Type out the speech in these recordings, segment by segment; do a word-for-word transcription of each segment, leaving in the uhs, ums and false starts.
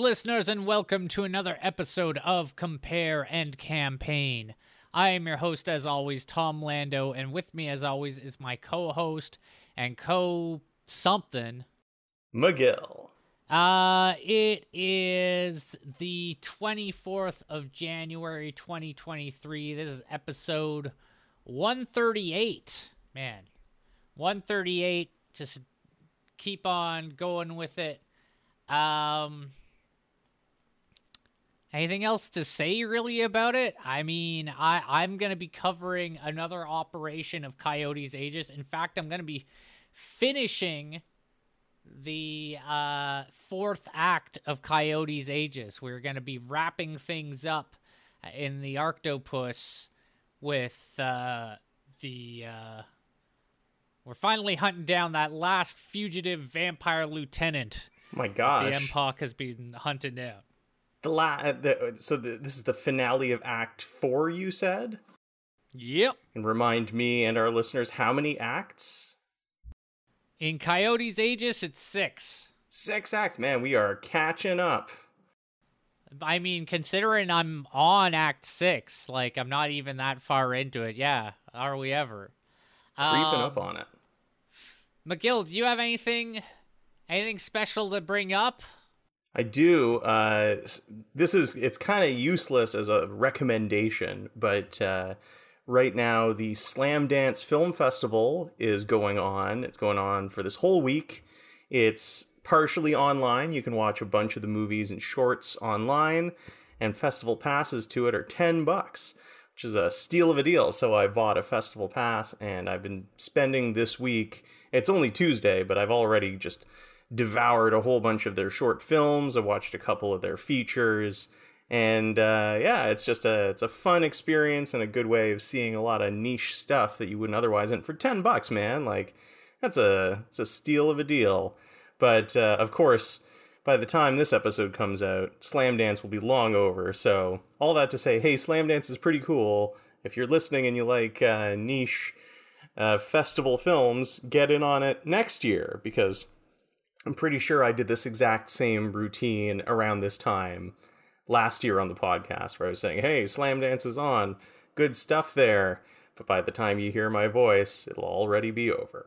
listeners, and welcome to another episode of Compare and Campaign. I am your host, as always, Tom Lando, and with me, as always, is my co-host and co-something, McGill. Uh, it is the twenty-fourth of January, twenty twenty-three. This is episode one thirty-eight. Man, one thirty-eight. Just keep on going with it. Um, anything else to say really about it? I mean, I, I'm going to be covering another operation of Coyotes Aegis. In fact, I'm going to be finishing the uh, fourth act of Coyotes Aegis. We're going to be wrapping things up in the Arctopus with uh, the... Uh, we're finally hunting down that last fugitive vampire lieutenant. My gosh. The M P O C has been hunted down. The la- the, so the, this is the finale of Act four, you said? Yep. And remind me and our listeners, how many acts? In Coyotes Aegis, it's six. Six acts. Man, we are catching up. I mean, considering I'm on Act six, like, I'm not even that far into it. Yeah, are we ever? Creeping um, up on it. McGill, do you have anything... Anything special to bring up? I do. Uh, this is, it's kind of useless as a recommendation, but uh, right now the Slamdance Film Festival is going on. It's going on for this whole week. It's partially online. You can watch a bunch of the movies and shorts online, and festival passes to it are ten bucks, which is a steal of a deal. So I bought a festival pass, and I've been spending this week. It's only Tuesday, but I've already just devoured a whole bunch of their short films. I watched a couple of their features, and uh, yeah, it's just a it's a fun experience and a good way of seeing a lot of niche stuff that you wouldn't otherwise. And for ten bucks, man, like that's a it's a steal of a deal. But uh, of course, by the time this episode comes out, Slamdance will be long over. So all that to say, hey, Slamdance is pretty cool. If you're listening and you like uh, niche uh, festival films, get in on it next year, because I'm pretty sure I did this exact same routine around this time last year on the podcast, where I was saying, hey, Slamdance is on. Good stuff there. But by the time you hear my voice, it'll already be over.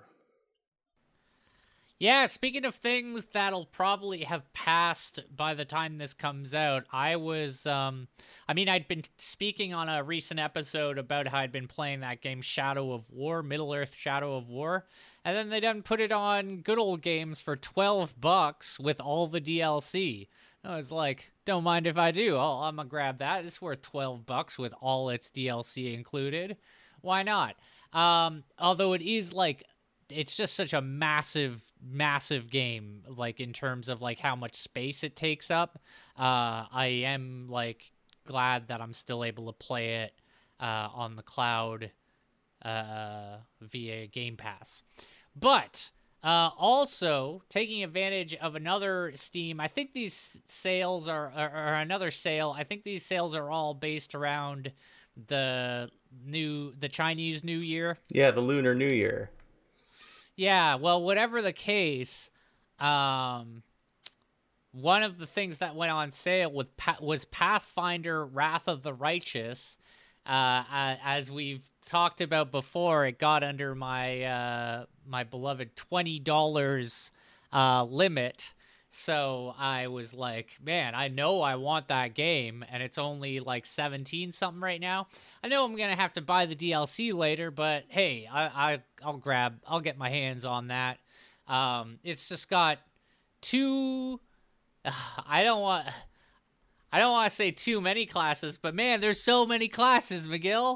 Yeah, speaking of things that'll probably have passed by the time this comes out, I was, um, I mean, I'd been speaking on a recent episode about how I'd been playing that game Shadow of War, Middle-earth Shadow of War, and then they done put it on Good Old Games for twelve bucks with all the D L C. I was like, don't mind if I do. I'll, I'm gonna grab that. It's worth twelve bucks with all its D L C included. Why not? Um, although it is like, it's just such a massive, massive game, like in terms of like how much space it takes up. Uh, I am like glad that I'm still able to play it uh, on the cloud uh, via Game Pass. But uh, also taking advantage of another Steam, I think these sales are, or, or another sale, I think these sales are all based around the new, the Chinese New Year. Yeah, the Lunar New Year. Yeah, well, whatever the case, um, one of the things that went on sale with pa- was Pathfinder Wrath of the Righteous. Uh, as we've talked about before, it got under my uh, my beloved twenty dollars uh, limit. So I was like, man, I know I want that game, and it's only like seventeen something right now. I know I'm gonna have to buy the D L C later, but hey, I, I I'll grab, I'll get my hands on that. Um, it's just got two. Uh, I don't want, I don't want to say too many classes, but man, there's so many classes, McGill.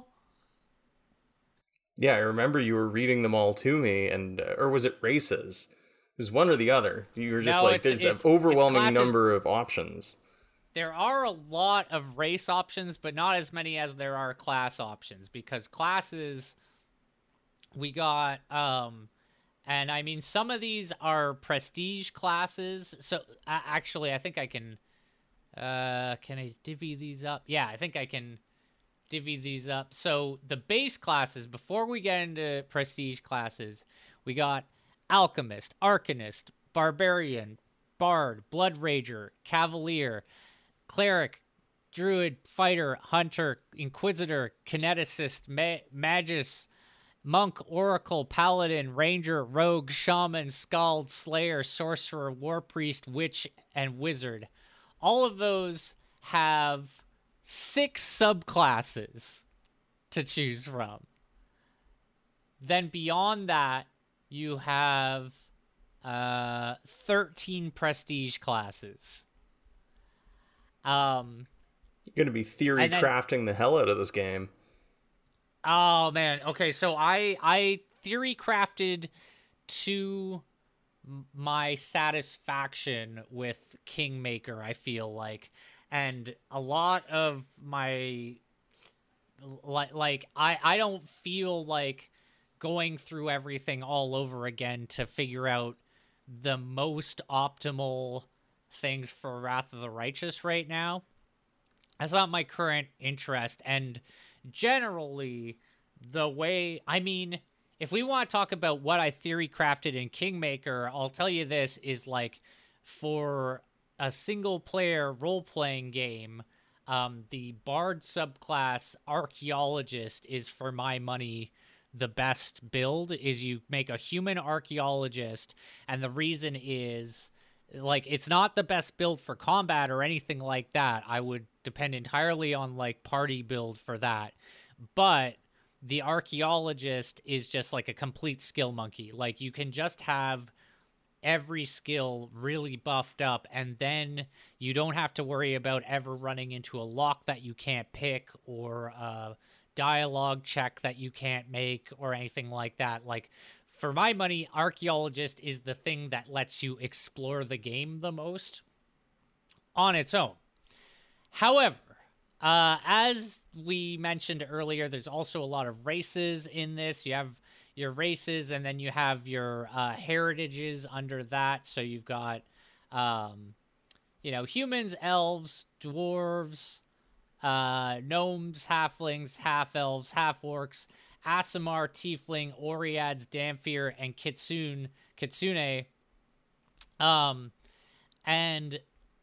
Yeah, I remember you were reading them all to me, and uh, or was it races? It was one or the other. You were just no, like, it's, there's it's, an overwhelming classes, number of options. There are a lot of race options, but not as many as there are class options, because classes, we got, um, and I mean, some of these are prestige classes. So uh, actually, I think I can, uh, can I divvy these up? Yeah, I think I can divvy these up. So the base classes, before we get into prestige classes, we got Alchemist, Arcanist, Barbarian, Bard, Blood Rager, Cavalier, Cleric, Druid, Fighter, Hunter, Inquisitor, Kineticist, Ma- Magus, Monk, Oracle, Paladin, Ranger, Rogue, Shaman, Skald, Slayer, Sorcerer, War Priest, Witch, and Wizard. All of those have six subclasses to choose from. Then beyond that, you have uh, thirteen prestige classes. Um, You're going to be theory then, crafting the hell out of this game. Oh, man. Okay, so I, I theory crafted to my satisfaction with Kingmaker, I feel like. And a lot of my... Like, like I, I don't feel like going through everything all over again to figure out the most optimal things for Wrath of the Righteous right now. That's not my current interest. And generally, the way... I mean, if we want to talk about what I theory crafted in Kingmaker, I'll tell you this is like, for a single-player role-playing game... Um, the Bard subclass Archaeologist is, for my money, the best build. Is you make a human archaeologist, and the reason is, like, it's not the best build for combat or anything like that. I would depend entirely on, like, party build for that. But the Archaeologist is just, like, a complete skill monkey. Like, you can just have every skill really buffed up, and then you don't have to worry about ever running into a lock that you can't pick or a dialogue check that you can't make or anything like that. Like, for my money, Archaeologist is the thing that lets you explore the game the most on its own. However, uh, as we mentioned earlier, there's also a lot of races in this. You have your races, and then you have your uh, heritages under that. So you've got, um, you know, humans, elves, dwarves, uh, gnomes, halflings, half-elves, half-orcs, Aasimar, tiefling, Oreads, Dhampir, and Kitsune, Kitsune. Um, and,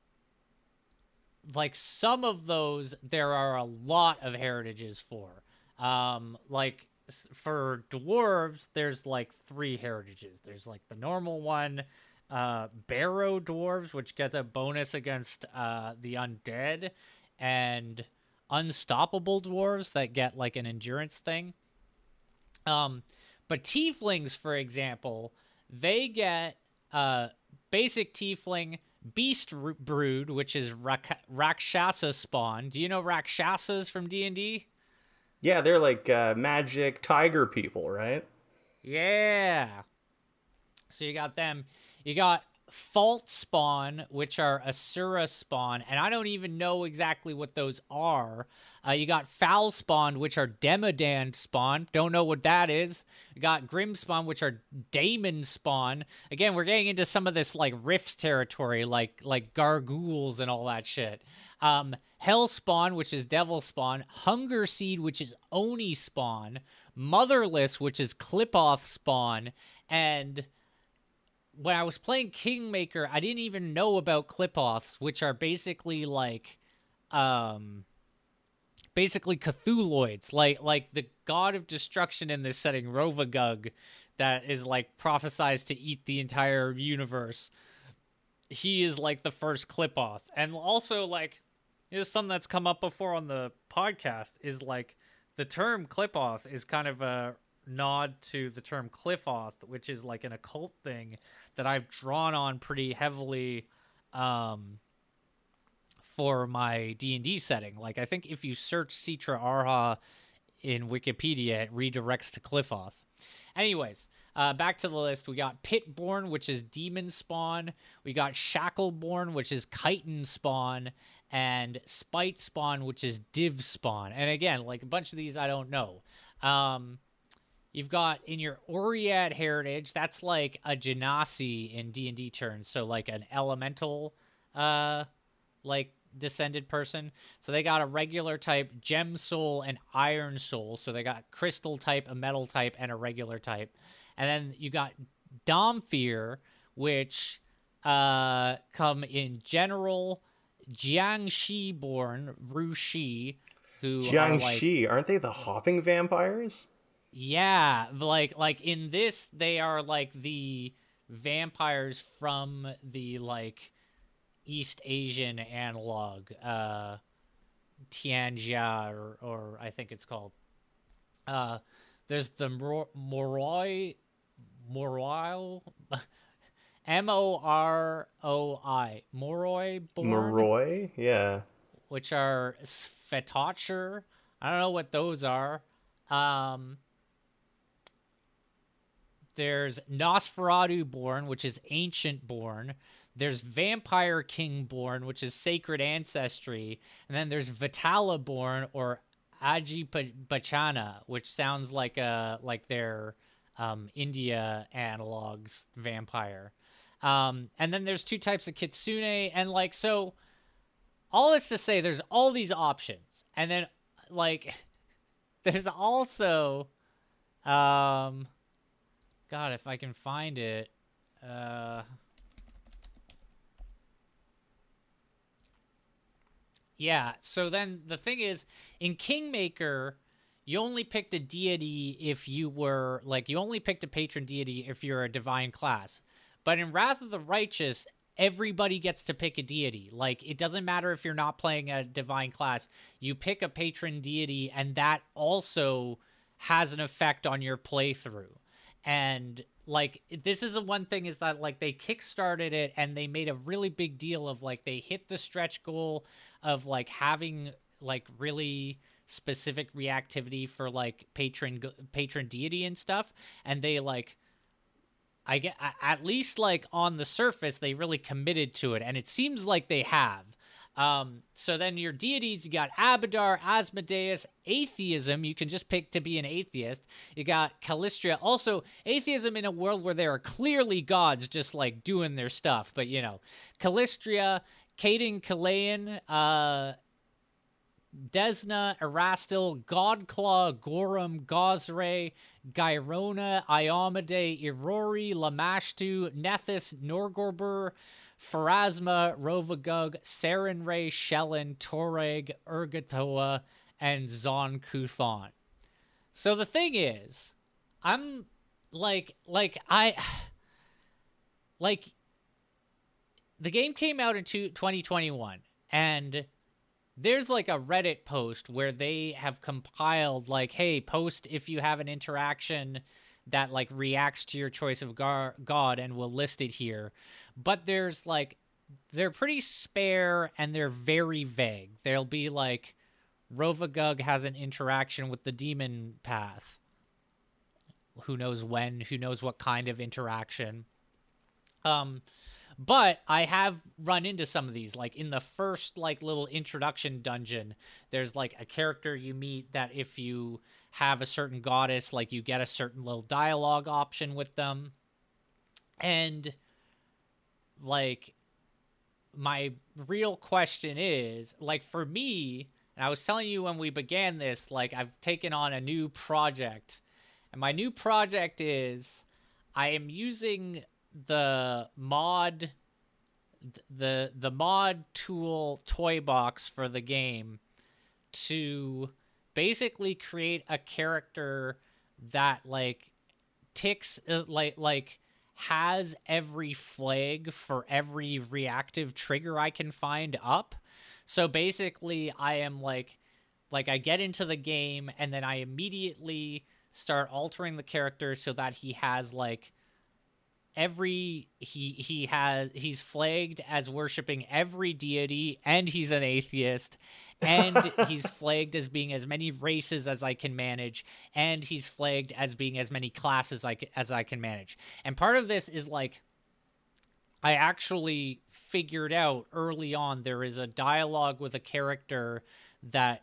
like, some of those, there are a lot of heritages for. Um, like... For dwarves, there's like three heritages. There's like the normal one, uh, Barrow dwarves, which get a bonus against uh, the undead, and unstoppable dwarves that get like an endurance thing. Um, but tieflings, for example, they get uh, basic tiefling, beast brood, which is Rak- Rakshasa spawn. Do you know Rakshasas from D and D? Yeah, they're like uh, magic tiger people, right? Yeah. So you got them. You got Fault spawn, which are Asura spawn, and I don't even know exactly what those are. Uh, you got Foul spawn, which are Demodan spawn. Don't know what that is. You got Grim spawn, which are Daemon spawn. Again, we're getting into some of this like Rifts territory, like like Gargouls and all that shit. Um, Hell spawn, which is Devil spawn. Hunger seed, which is Oni spawn. Motherless, which is Qlipoth spawn. And when I was playing Kingmaker, I didn't even know about Qlipoths, which are basically like, um, basically Cthulhuids, like like the god of destruction in this setting, Rovagug, that is like prophesized to eat the entire universe. He is like the first Qlipoth, and also like, is something that's come up before on the podcast, is like the term Qlipoth is kind of a nod to the term Qlipoth, which is like an occult thing that I've drawn on pretty heavily um, for my D and D setting. Like, I think if you search Citra Arha in Wikipedia, it redirects to Qlipoth. Anyways, uh, back to the list. We got Pitborn, which is Demon spawn. We got Shackleborn, which is Chitin spawn. And Spite spawn, which is Div spawn. And again, like a bunch of these I don't know. Um, you've got in your Oread heritage, that's like a Genasi in D and D terms. So like an elemental, uh, like descended person. So they got a regular type, Gem Soul, and Iron Soul. So they got Crystal type, a Metal type, and a regular type. And then you got Dhampir, which uh, come in general, Jiangxi born Ru Shi, who are like, Jiangxi, aren't they the hopping vampires? yeah, like like in this they are like the vampires from the like East Asian analog, uh, Tianjia, or or I think it's called. Uh, there's the Mor- Moroi, Moroi, M O R O I, Moroi born, Moroi? Yeah. which are Svetocher. I don't know what those are. Um, there's Nosferatu born, which is ancient born. There's Vampire King born, which is sacred ancestry. And then there's Vitala born, or Aji Bachana, which sounds like a like their um, India analogs vampire. Um, and then there's two types of Kitsune, and like so, all this to say, there's all these options, and then like there's also, um, God, if I can find it, uh. Yeah, so then the thing is, in Kingmaker, you only picked a deity if you were, like, you only picked a patron deity if you're a divine class. But in Wrath of the Righteous, everybody gets to pick a deity. Like, it doesn't matter if you're not playing a divine class. You pick a patron deity, and that also has an effect on your playthrough. And like, this is the one thing is that like they kickstarted it and they made a really big deal of like they hit the stretch goal of like having like really specific reactivity for like patron patron deity and stuff, and they like I get at least like on the surface they really committed to it, and it seems like they have. Um, so then your deities, you got Abadar, Asmodeus, atheism. You can just pick to be an atheist. You got Calistria. Also, atheism in a world where there are clearly gods just like doing their stuff. But, you know, Calistria, Caden Kalayan, uh, Desna, Erastil, Godclaw, Gorum, Gosray, Gyrona, Iomade, Irori, Lamashtu, Nethys, Norgorbur, Pharasma, Rovagug, Sarenrae, Shellen, Toreg, Urgatoa, and Zon Kuthon. So the thing is, I'm like, like, I, like, the game came out in twenty twenty-one, and there's like a Reddit post where they have compiled, like, hey, post if you have an interaction that like reacts to your choice of gar- god, and we'll list it here. But there's like, they're pretty spare and they're very vague. There'll be like, Rovagug has an interaction with the demon path. Who knows when, who knows what kind of interaction. Um, but I have run into some of these, like in the first like little introduction dungeon, there's like a character you meet that if you have a certain goddess, like you get a certain little dialogue option with them. And like, my real question is, like, for me, and I was telling you when we began this, like, I've taken on a new project, and my new project is I am using the mod, the the mod tool toy box for the game to basically create a character that like ticks uh, like like has every flag for every reactive trigger I can find up. So basically I am like like I get into the game and then I immediately start altering the character so that he has like every he he has he's flagged as worshiping every deity, and he's an atheist, and he's flagged as being as many races as I can manage, and he's flagged as being as many classes I, as I can manage. And part of this is like, I actually figured out early on there is a dialogue with a character that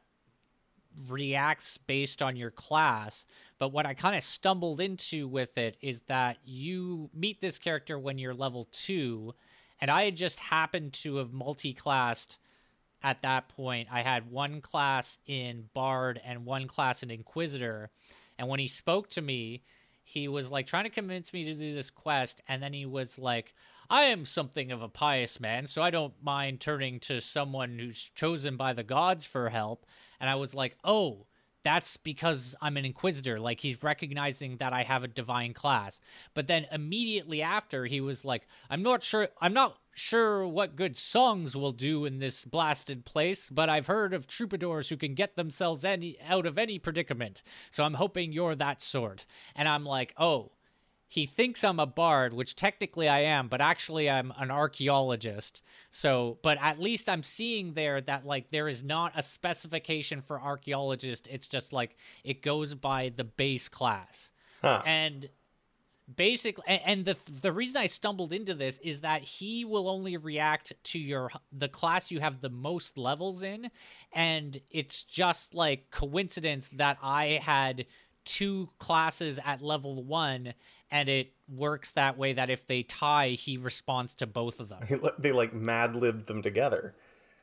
reacts based on your class. But what I kind of stumbled into with it is that you meet this character when you're level two, and I had just happened to have multi-classed at that point. I had one class in Bard and one class in Inquisitor, and when he spoke to me, he was like trying to convince me to do this quest, and then he was like, I am something of a pious man, so I don't mind turning to someone who's chosen by the gods for help. And I was like, oh, that's because I'm an Inquisitor. Like, he's recognizing that I have a divine class. But then immediately after, he was like, I'm not sure, I'm not sure what good songs will do in this blasted place, but I've heard of troubadours who can get themselves any out of any predicament. So I'm hoping you're that sort. And I'm like, oh, he thinks I'm a bard, which technically I am, but actually I'm an archaeologist. So, but at least I'm seeing there that, like, there is not a specification for archaeologist. It's just, like, it goes by the base class. Huh. And basically, and the the reason I stumbled into this is that he will only react to your the class you have the most levels in. And it's just, like, coincidence that I had two classes at level one, and it works that way that if they tie, he responds to both of them. They like mad-libbed them together.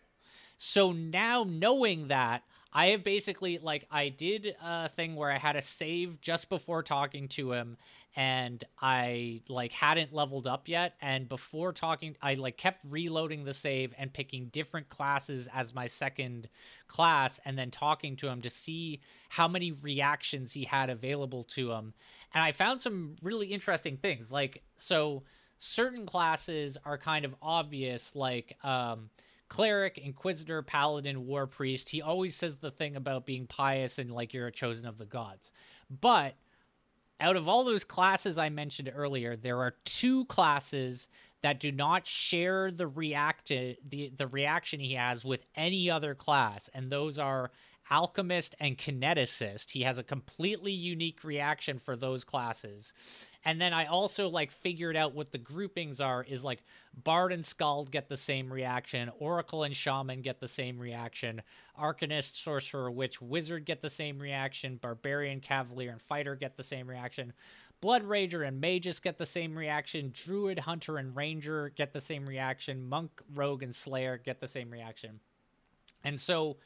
So now knowing that, I have basically, like, I did a thing where I had a save just before talking to him, and I, like, hadn't leveled up yet, and before talking, I, like, kept reloading the save and picking different classes as my second class, and then talking to him to see how many reactions he had available to him. And I found some really interesting things. Like, so certain classes are kind of obvious, like, um... Cleric, Inquisitor, Paladin, War Priest. He always says the thing about being pious and, like, you're a chosen of the gods. But out of all those classes I mentioned earlier, there are two classes that do not share the react the the reaction he has with any other class, and those are Alchemist and Kineticist. He has a completely unique reaction for those classes. And then I also, like, figured out what the groupings are, is, like, Bard and Skald get the same reaction, Oracle and Shaman get the same reaction, Arcanist, Sorcerer, Witch, Wizard get the same reaction, Barbarian, Cavalier, and Fighter get the same reaction, Blood Rager and Magus get the same reaction, Druid, Hunter, and Ranger get the same reaction, Monk, Rogue, and Slayer get the same reaction. And so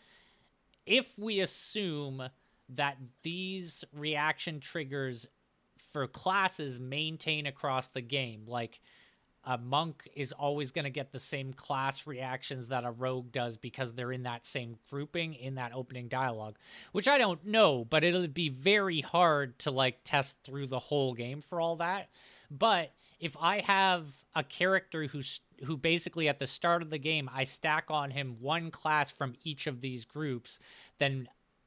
if we assume that these reaction triggers for classes maintain across the game, like a monk is always going to get the same class reactions that a rogue does because they're in that same grouping in that opening dialogue, which I don't know, but it'll be very hard to, like, test through the whole game for all that. But if I have a character who's who basically at the start of the game, I stack on him one class from each of these groups, then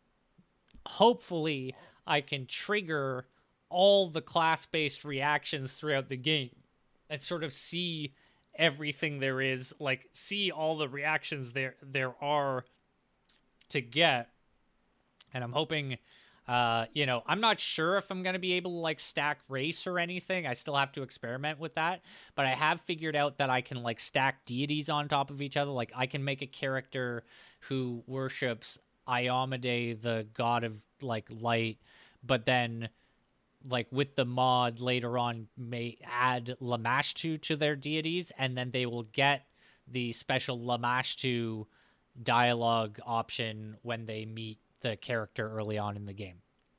hopefully I can trigger all the class-based reactions throughout the game and sort of see everything there is, like, see all the reactions there there are to get. And I'm hoping, uh, you know, I'm not sure if I'm going to be able to, like, stack race or anything. I still have to experiment with that. But I have figured out that I can, like, stack deities on top of each other. Like, I can make a character who worships Iomedae, the god of, like, light, but then, like, with the mod later on may add Lamashtu to their deities, and then they will get the special Lamashtu dialogue option when they meet the character early on in the game.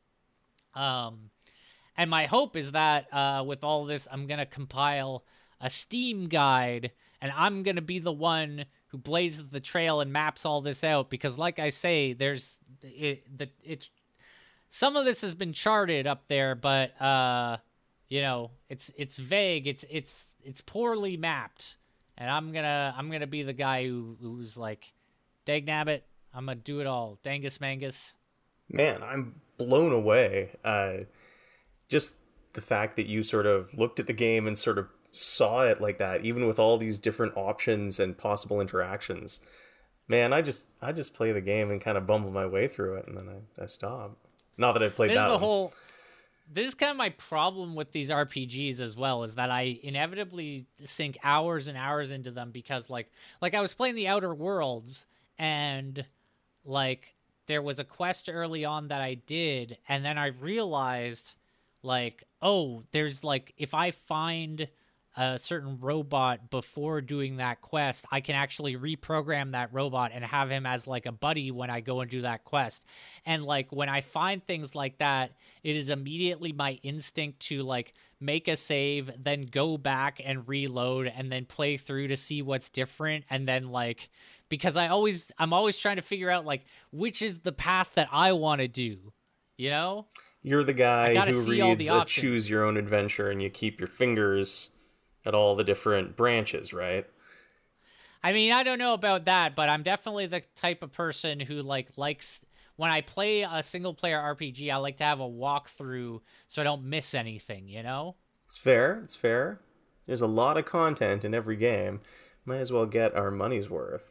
Um, and my hope is that uh, with all this, I'm going to compile a Steam guide, and I'm going to be the one who blazes the trail and maps all this out, because, like I say, there's it, the it's some of this has been charted up there, but uh, you know, it's it's vague, it's it's it's poorly mapped, and I'm gonna I'm gonna be the guy who who's like, Dagnabbit, I'm gonna do it all, Dangus Mangus. Man, I'm blown away. Uh, just the fact that you sort of looked at the game and sort of saw it like that, even with all these different options and possible interactions. Man, I just I just play the game and kind of bumble my way through it, and then I, I stop. Not that I've played this that is the one. whole this is kind of my problem with these R P Gs as well, is that I inevitably sink hours and hours into them because, like like I was playing the Outer Worlds, and, like, there was a quest early on that I did, and then I realized, like, oh, there's, like, if I find a certain robot before doing that quest, I can actually reprogram that robot and have him as like a buddy when I go and do that quest. And like when I find things like that, it is immediately my instinct to like make a save, then go back and reload and then play through to see what's different. And then like, because I always, I'm always trying to figure out like, which is the path that I want to do, you know? You're the guy who reads a choose your own adventure and you keep your fingers at all the different branches, right? I mean, I don't know about that, but I'm definitely the type of person who like likes, when I play a single player R P G, I like to have a walkthrough so I don't miss anything, you know? It's fair. It's fair. There's a lot of content in every game. Might as well get our money's worth.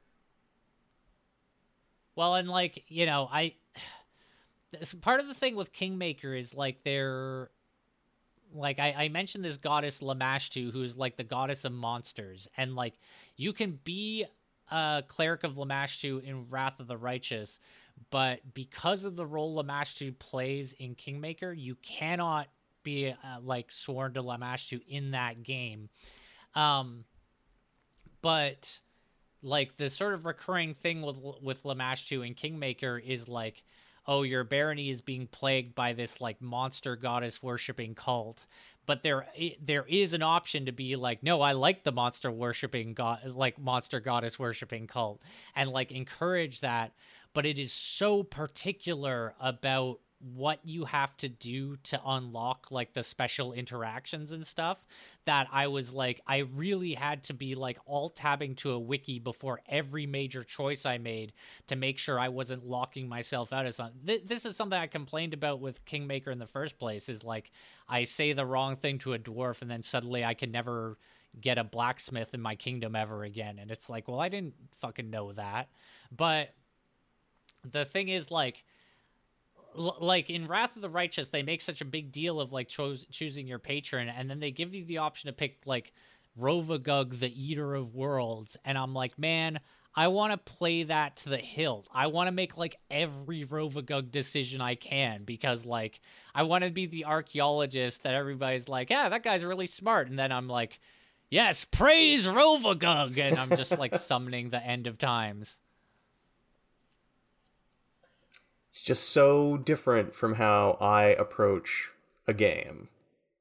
Well, and like, you know, I part of the thing with Kingmaker is like they're like I, I mentioned this goddess Lamashtu, who's like the goddess of monsters, and like you can be a cleric of Lamashtu in Wrath of the Righteous, but because of the role Lamashtu plays in Kingmaker, you cannot be uh, like sworn to Lamashtu in that game. Um, but like the sort of recurring thing with with Lamashtu in Kingmaker is like, oh, your barony is being plagued by this like monster goddess worshipping cult. But there, there is an option to be like, no, I like the monster worshipping god, like monster goddess worshipping cult, and like encourage that. But it is so particular about what you have to do to unlock like the special interactions and stuff that I was like, I really had to be like alt tabbing to a wiki before every major choice I made to make sure I wasn't locking myself out of something. Th- this is something I complained about with Kingmaker in the first place, is like I say the wrong thing to a dwarf and then suddenly I can never get a blacksmith in my kingdom ever again. And it's like, well, I didn't fucking know that. But the thing is like, like in Wrath of the Righteous, they make such a big deal of like cho- choosing your patron, and then they give you the option to pick like Rovagug, the Eater of Worlds, and I'm like, man, I want to play that to the hilt. I want to make like every Rovagug decision I can, because like I want to be the archaeologist that everybody's like, yeah, that guy's really smart, and then I'm like, yes, praise Rovagug, and I'm just like summoning the end of times. It's just so different from how I approach a game.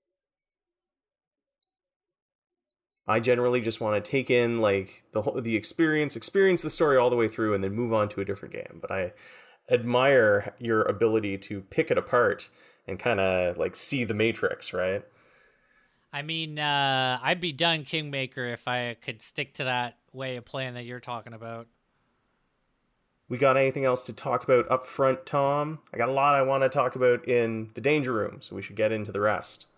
I generally just want to take in like the whole, the experience, experience the story all the way through, and then move on to a different game. But I admire your ability to pick it apart and kind of like see the matrix, right? I mean, uh, I'd be done Kingmaker if I could stick to that way of playing that you're talking about. We got anything else to talk about up front, Tom? I got a lot I want to talk about in the Danger Room, so we should get into the rest.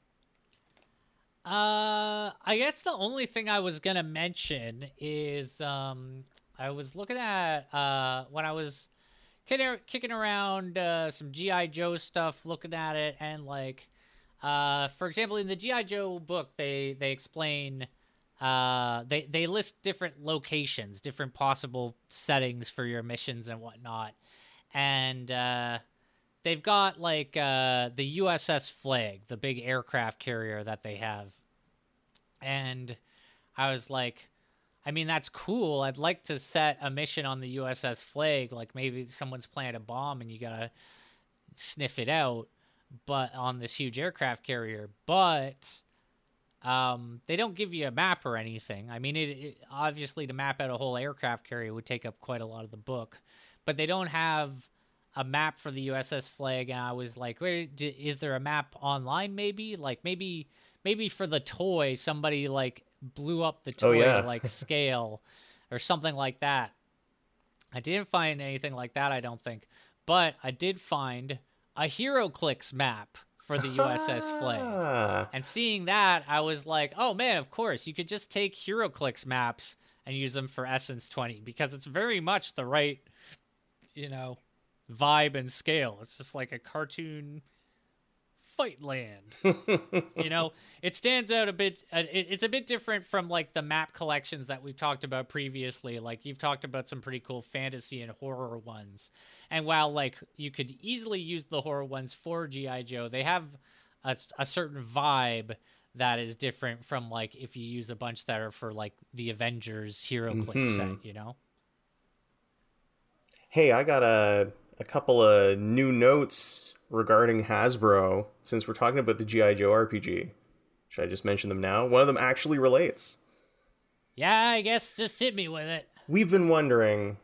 Uh, I guess the only thing I was gonna mention is um, I was looking at uh when I was kicking kicking around uh, some G I. Joe stuff, looking at it, and like uh, for example, in the G I. Joe book, they they explain. Uh, they, they list different locations, different possible settings for your missions and whatnot. And uh, they've got, like, uh, the U S S Flag, the big aircraft carrier that they have. And I was like, I mean, that's cool. I'd like to set a mission on the U S S Flag. Like, maybe someone's planted a bomb and you gotta sniff it out, but on this huge aircraft carrier. But... Um, they don't give you a map or anything. I mean, it, it obviously to map out a whole aircraft carrier would take up quite a lot of the book, but they don't have a map for the U S S Flag. And I was like, wait, is there a map online? Maybe like maybe maybe for the toy, somebody like blew up the toy oh, yeah. to like scale or something like that. I didn't find anything like that, I don't think, but I did find a HeroClix map for the U S S Flag. And seeing that, I was like, oh man, of course, you could just take HeroClix maps and use them for Essence twenty, because it's very much the right, you know, vibe and scale. It's just like a cartoon fight land. You know, it stands out a bit. Uh, it, it's a bit different from like the map collections that we've talked about previously. Like you've talked about some pretty cool fantasy and horror ones. And while like you could easily use the horror ones for G I. Joe, they have a, a certain vibe that is different from like if you use a bunch that are for like the Avengers Hero Click Mhm. set, you know? Hey, I got a a couple of new notes regarding Hasbro since we're talking about the G I. Joe R P G. Should I just mention them now? One of them actually relates. Yeah, I guess just hit me with it. We've been wondering,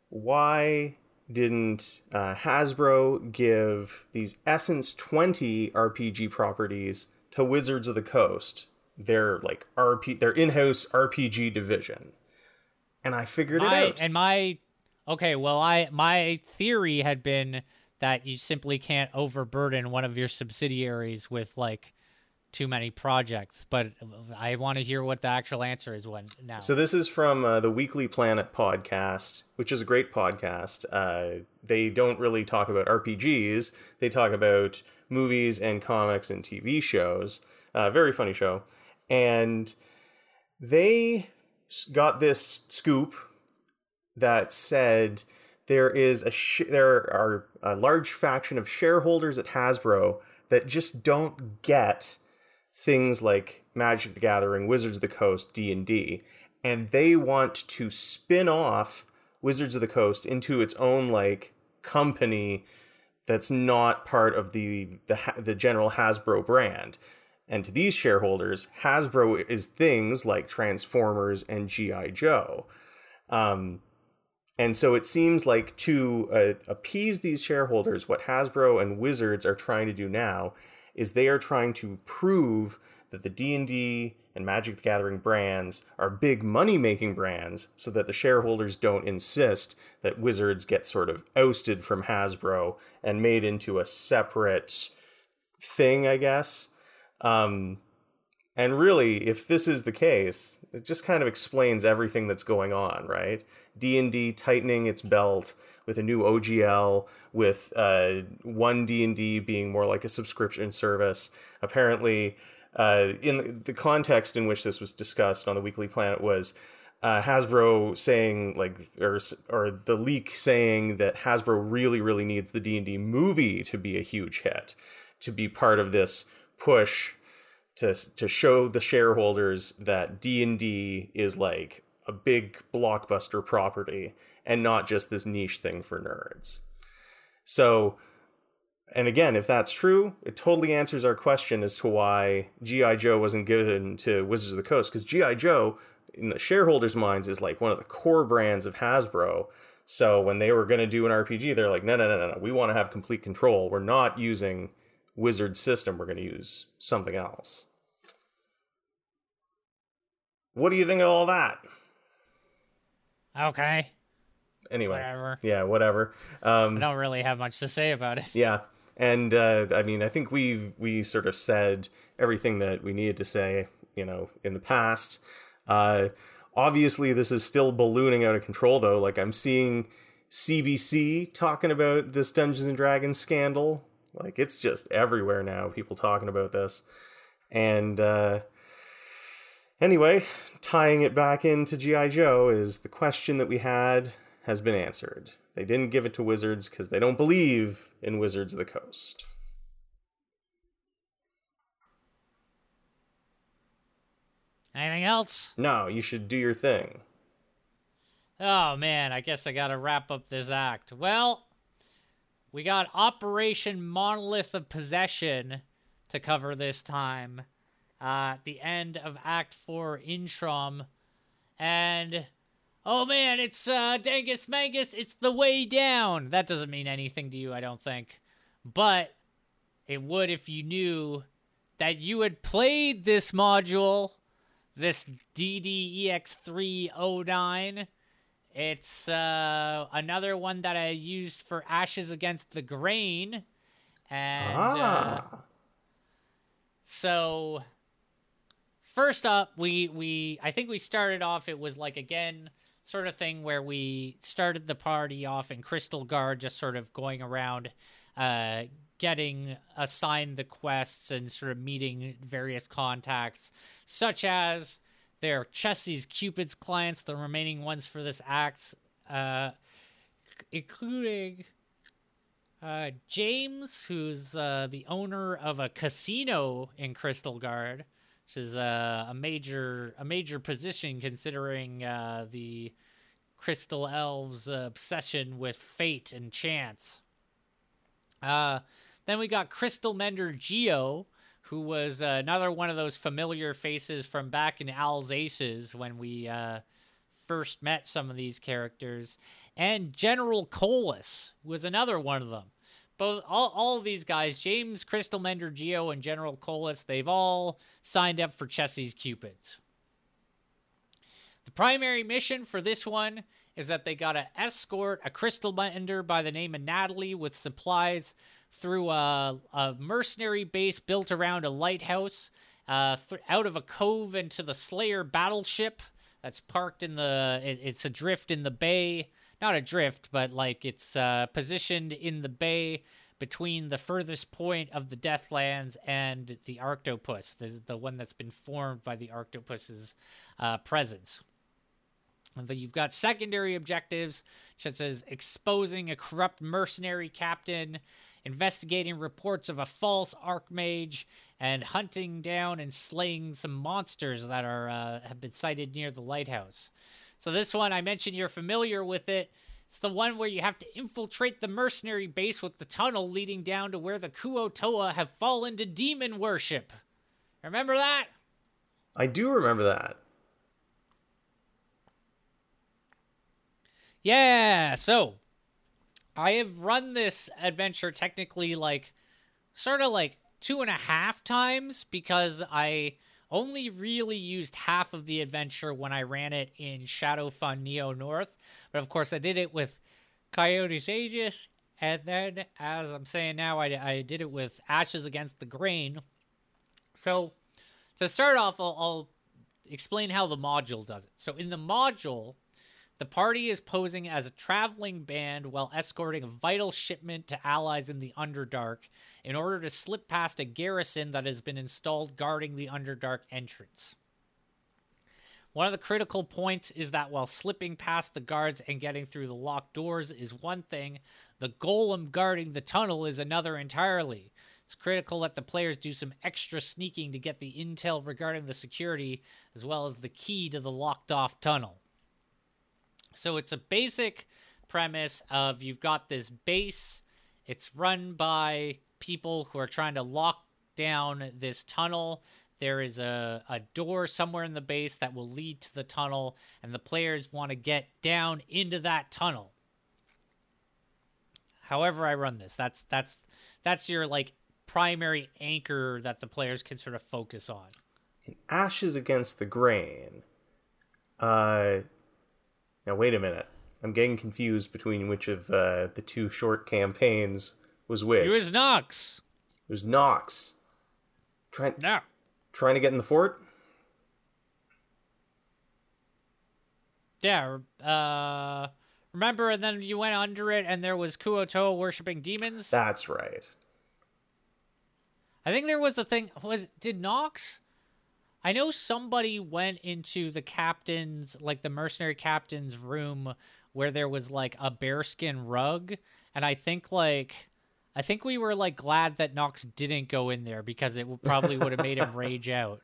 why didn't uh, Hasbro give these Essence twenty R P G properties to Wizards of the Coast, their like R P their in-house R P G division? And I figured My, it out. and my okay, well, I my theory had been that you simply can't overburden one of your subsidiaries with like too many projects, but I want to hear what the actual answer is when now. So this is from uh, the Weekly Planet podcast, which is a great podcast. Uh, they don't really talk about R P Gs. They talk about movies and comics and T V shows. Uh, very funny show. And they got this scoop that said there is a sh- there are a large faction of shareholders at Hasbro that just don't get things like Magic the Gathering, Wizards of the Coast, D and D, and they want to spin off Wizards of the Coast into its own like company that's not part of the the, the general Hasbro brand. And to these shareholders, Hasbro is things like Transformers and G I. Joe. Um, and so it seems like to uh, appease these shareholders, what Hasbro and Wizards are trying to do now is they are trying to prove that the D and D and Magic the Gathering brands are big money-making brands so that the shareholders don't insist that Wizards get sort of ousted from Hasbro and made into a separate thing, I guess. Um, and really, if this is the case, it just kind of explains everything that's going on, right? D and D tightening its belt with a new O G L, with uh, one D and D being more like a subscription service. Apparently, uh, in the context in which this was discussed on the Weekly Planet was uh, Hasbro saying, like, or or the leak saying that Hasbro really, really needs the D and D movie to be a huge hit, to be part of this push to to show the shareholders that D and D is like a big blockbuster property and not just this niche thing for nerds. So, and again, if that's true, it totally answers our question as to why G I. Joe wasn't given to Wizards of the Coast, because G I. Joe, in the shareholders' minds, is like one of the core brands of Hasbro. So when they were going to do an R P G, they're like, no, no, no, no, no, we want to have complete control. We're not using Wizard's system. We're going to use something else. What do you think of all that? Okay. Anyway, Whatever. yeah, whatever. Um, I don't really have much to say about it. yeah, and uh, I mean, I think we we sort of said everything that we needed to say, you know, in the past. Uh, obviously, this is still ballooning out of control, though. Like, I'm seeing C B C talking about this Dungeons and Dragons scandal. Like, it's just everywhere now. People talking about this, and. Uh, Anyway, tying it back into G I. Joe is the question that we had has been answered. They didn't give it to Wizards because they don't believe in Wizards of the Coast. Anything else? No, you should do your thing. Oh man, I guess I gotta wrap up this act. Well, we got Operation Monolith of Possession to cover this time. Uh, at the end of Act four Introm. And, oh man, it's uh, Dangus Mangus, it's the way down. That doesn't mean anything to you, I don't think. But it would if you knew that you had played this module, this D D E X three oh nine. It's uh, another one that I used for Ashes Against the Grain. And ah. uh, so... First up, we, we I think we started off, it was like, again, sort of thing where we started the party off in Crystal Guard, just sort of going around, uh, getting assigned the quests and sort of meeting various contacts, such as their Chessie's Cupid's clients, the remaining ones for this act, uh, including uh, James, who's uh, the owner of a casino in Crystal Guard. which is uh, a major a major position considering uh, the Crystal Elves' uh, obsession with fate and chance. Uh, then we got Crystal Mender Geo, who was uh, another one of those familiar faces from back in Al's Aces when we uh, first met some of these characters. And General Colas was another one of them. Both all, all of these guys, James, Crystal Mender Geo, and General Colas, they've all signed up for Chessie's Cupids. The primary mission for this one is that they got to escort a Crystal Mender by the name of Natalie with supplies through a, a mercenary base built around a lighthouse, uh, th- out of a cove into the Slayer battleship that's parked in the, it, it's adrift in the bay. Not adrift, but like it's uh, positioned in the bay between the furthest point of the Deathlands and the Arctopus, the, the one that's been formed by the Arctopus's uh, presence. And then you've got secondary objectives, such as exposing a corrupt mercenary captain, investigating reports of a false Archmage, and hunting down and slaying some monsters that are uh, have been sighted near the lighthouse. So this one, I mentioned you're familiar with it. It's the one where you have to infiltrate the mercenary base with the tunnel leading down to where the Kuo-toa have fallen to demon worship. Remember that? I do remember that. Yeah, so I have run this adventure technically like sort of like two and a half times because I only really used half of the adventure when I ran it in Shadowfun Neo North. But of course I did it with Coyotes Aegis, and then as I'm saying now, I, I did it with Ashes Against the Grain. So to start off, I'll, I'll explain how the module does it. So in the module, the party is posing as a traveling band while escorting a vital shipment to allies in the Underdark in order to slip past a garrison that has been installed guarding the Underdark entrance. One of the critical points is that while slipping past the guards and getting through the locked doors is one thing, the golem guarding the tunnel is another entirely. It's critical that the players do some extra sneaking to get the intel regarding the security, as well as the key to the locked-off tunnel. So it's a basic premise of you've got this base. It's run by people who are trying to lock down this tunnel. There is a, a door somewhere in the base that will lead to the tunnel, and the players want to get down into that tunnel. However I run this, that's that's that's your like primary anchor that the players can sort of focus on. In Ashes Against the Grain, uh, now wait a minute. I'm getting confused between which of uh, the two short campaigns was which. It was Nox. It was Nox. Trying, no. trying to get in the fort? Yeah. Uh, remember, and then you went under it, and there was Kuo-toa worshipping demons? That's right. I think there was a thing. Was Did Nox... I know somebody went into the captain's, like the mercenary captain's room where there was like a bearskin rug. And I think like, I think we were like glad that Nox didn't go in there because it probably would have made him rage out.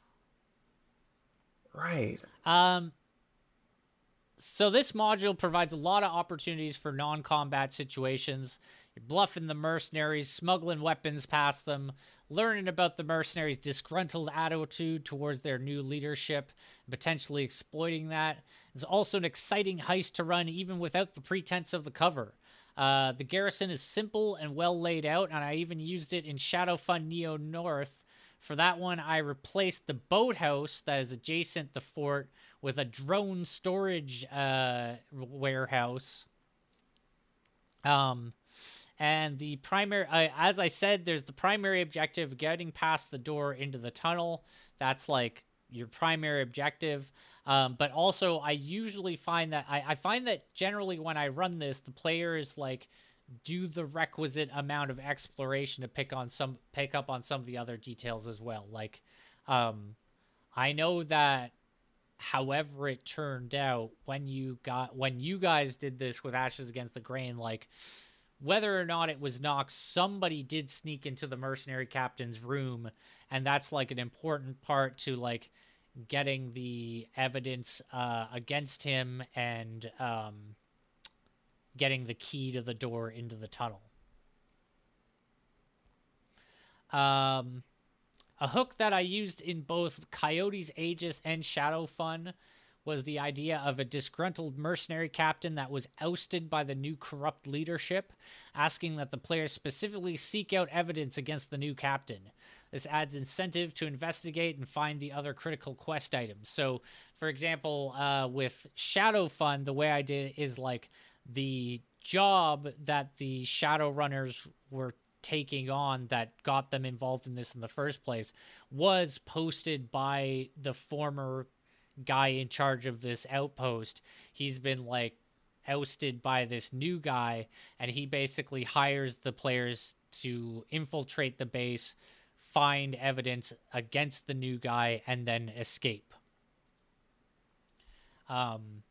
Right. Um, so this module provides a lot of opportunities for non-combat situations. You're bluffing the mercenaries, smuggling weapons past them, learning about the mercenaries' disgruntled attitude towards their new leadership, and potentially exploiting that. It's also an exciting heist to run even without the pretense of the cover. Uh, the garrison is simple and well laid out, and I even used it in Shadowfun Neo North. For that one, I replaced the boathouse that is adjacent to the fort with a drone storage uh, warehouse. Um... And the primary, uh, as I said, there's the primary objective, getting past the door into the tunnel. That's like your primary objective. Um, but also, I usually find that, I, I find that generally when I run this, the players like do the requisite amount of exploration to pick on some, pick up on some of the other details as well. Like, um, I know that however it turned out when you got, when you guys did this with Ashes Against the Grain, like, whether or not it was Nox, somebody did sneak into the mercenary captain's room, and that's like an important part to like getting the evidence uh, against him and um, getting the key to the door into the tunnel. Um, a hook that I used in both Coyote's Aegis and Shadow Fun was the idea of a disgruntled mercenary captain that was ousted by the new corrupt leadership, asking that the players specifically seek out evidence against the new captain. This adds incentive to investigate and find the other critical quest items. So, for example, uh, with Shadow Fun, the way I did it is like the job that the Shadowrunners were taking on that got them involved in this in the first place was posted by the former guy in charge of this outpost. He's been like ousted by this new guy, and he basically hires the players to infiltrate the base, find evidence against the new guy, and then escape. Um,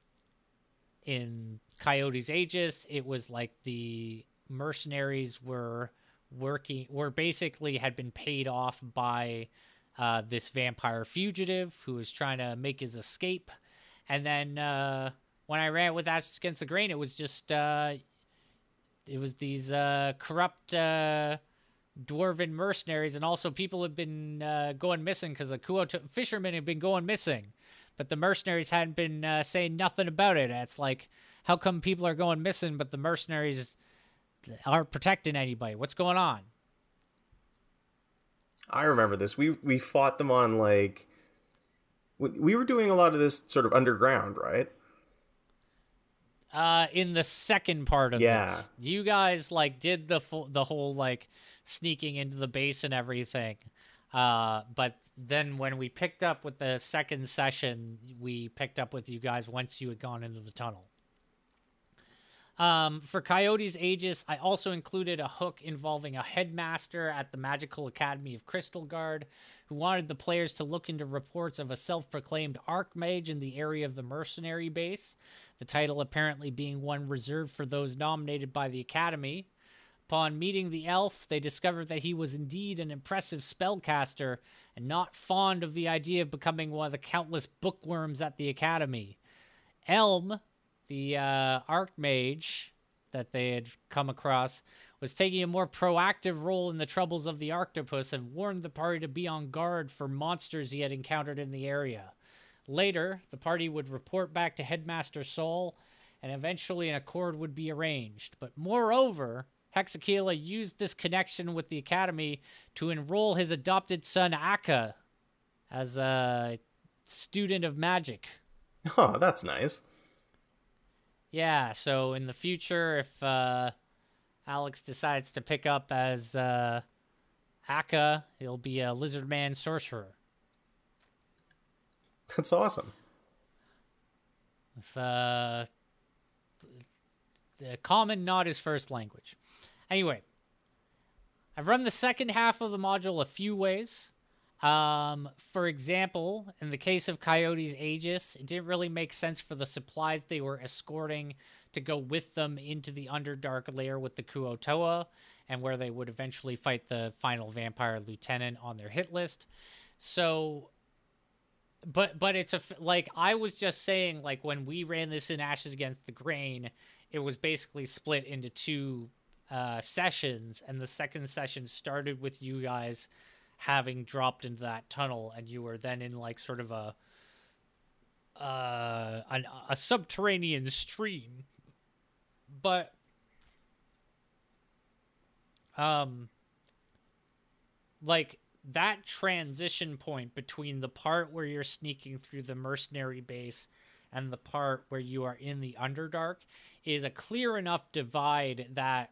in Coyote's Aegis, it was like the mercenaries were working, were basically had been paid off by uh, this vampire fugitive who was trying to make his escape. And then uh, when I ran with Ashes Against the Grain, it was just, uh, it was these uh, corrupt uh, dwarven mercenaries, and also people have been uh, going missing because the Kuo fishermen have been going missing. But the mercenaries hadn't been uh, saying nothing about it. It's like, how come people are going missing, but the mercenaries aren't protecting anybody? What's going on? I remember this. We we fought them on, like, we, we were doing a lot of this sort of underground, right? Uh, in the second part of yeah. this, you guys like did the full, the whole like sneaking into the base and everything. Uh, but then when we picked up with the second session, we picked up with you guys once you had gone into the tunnel. Um, for Coyote's Aegis, I also included a hook involving a headmaster at the Magical Academy of Crystal Guard who wanted the players to look into reports of a self-proclaimed Archmage in the area of the mercenary base, the title apparently being one reserved for those nominated by the Academy. Upon meeting the elf, they discovered that he was indeed an impressive spellcaster and not fond of the idea of becoming one of the countless bookworms at the Academy. Elm, the uh, Archmage that they had come across, was taking a more proactive role in the troubles of the Arctopus and warned the party to be on guard for monsters he had encountered in the area. Later, the party would report back to Headmaster Saul, and eventually an accord would be arranged. But moreover, Hexakila used this connection with the Academy to enroll his adopted son Akka as a student of magic. Oh, that's nice. Yeah, so in the future, if uh, Alex decides to pick up as uh, Akka, he'll be a lizard man sorcerer. That's awesome. With uh, the common, not his first language. Anyway, I've run the second half of the module a few ways. Um, for example, in the case of Coyote's Aegis, it didn't really make sense for the supplies they were escorting to go with them into the Underdark lair with the Kuo-toa, and where they would eventually fight the final vampire lieutenant on their hit list. So, but but it's a, like, I was just saying, like, when we ran this in Ashes Against the Grain, it was basically split into two uh, sessions, and the second session started with you guys having dropped into that tunnel, and you were then in like sort of a uh an, a subterranean stream. But um like that transition point between the part where you're sneaking through the mercenary base and the part where you are in the Underdark is a clear enough divide that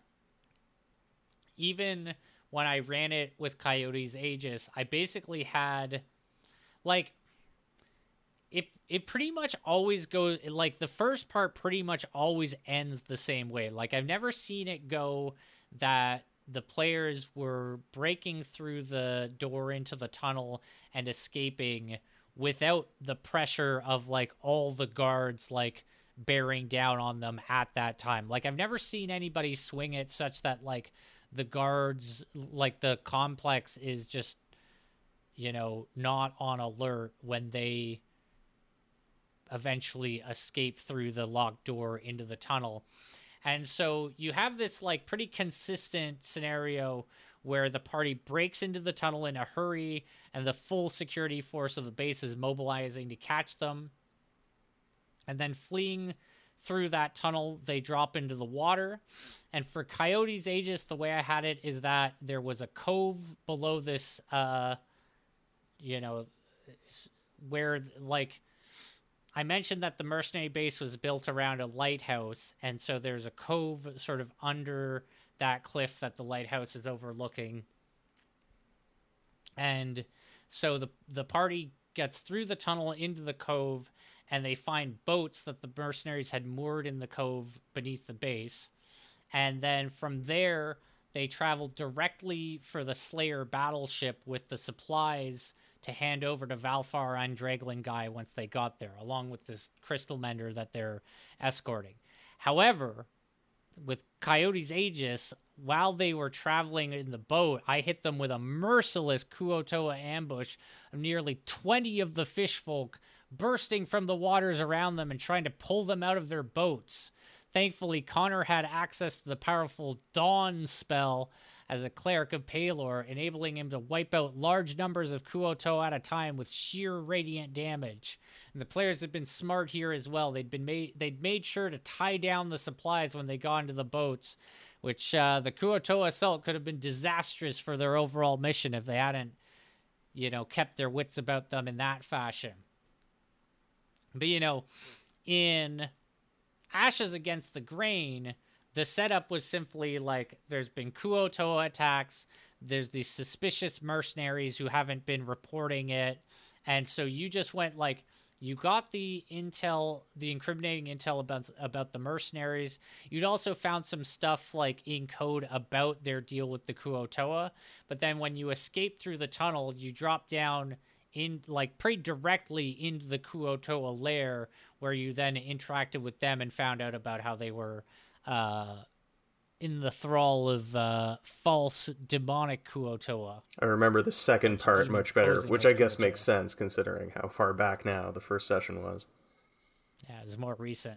even when I ran it with Coyote's Aegis, I basically had, like, it it pretty much always goes, like, the first part pretty much always ends the same way. Like, I've never seen it go that the players were breaking through the door into the tunnel and escaping without the pressure of, like, all the guards, like, bearing down on them at that time. Like, I've never seen anybody swing it such that, like, the guards, like, the complex is just, you know, not on alert when they eventually escape through the locked door into the tunnel. And so you have this, like, pretty consistent scenario where the party breaks into the tunnel in a hurry and the full security force of the base is mobilizing to catch them. And then fleeing through that tunnel, they drop into the water. And for Coyote's Aegis, the way I had it is that there was a cove below this, uh, you know, where, like, I mentioned that the mercenary base was built around a lighthouse. And so there's a cove sort of under that cliff that the lighthouse is overlooking. And so the the party gets through the tunnel into the cove, and they find boats that the mercenaries had moored in the cove beneath the base. And then from there, they travel directly for the Slayer battleship with the supplies to hand over to Valfar and Draglin Guy once they got there, along with this crystal mender that they're escorting. However, with Coyote's Aegis, while they were traveling in the boat, I hit them with a merciless Kuo-toa ambush of nearly twenty of the fishfolk bursting from the waters around them and trying to pull them out of their boats. Thankfully, Connor had access to the powerful Dawn spell as a cleric of Palor, enabling him to wipe out large numbers of Kuo-toa at a time with sheer radiant damage. And the players had been smart here as well. They'd been made they'd made sure to tie down the supplies when they got into the boats, which uh, the Kuo-toa assault could have been disastrous for their overall mission if they hadn't, you know, kept their wits about them in that fashion. But, you know, in Ashes Against the Grain, the setup was simply like, there's been Kuo-toa attacks, there's these suspicious mercenaries who haven't been reporting it, and so you just went like, you got the intel, the incriminating intel about, about the mercenaries. You'd also found some stuff like in code about their deal with the Kuo-toa, but then when you escaped through the tunnel, you dropped down in like pretty directly into the Kuo-toa lair, where you then interacted with them and found out about how they were uh, in the thrall of uh, false demonic Kuo-toa. I remember the second part much better, which I guess Kuo-toa. makes sense considering how far back now the first session was. Yeah, it was more recent.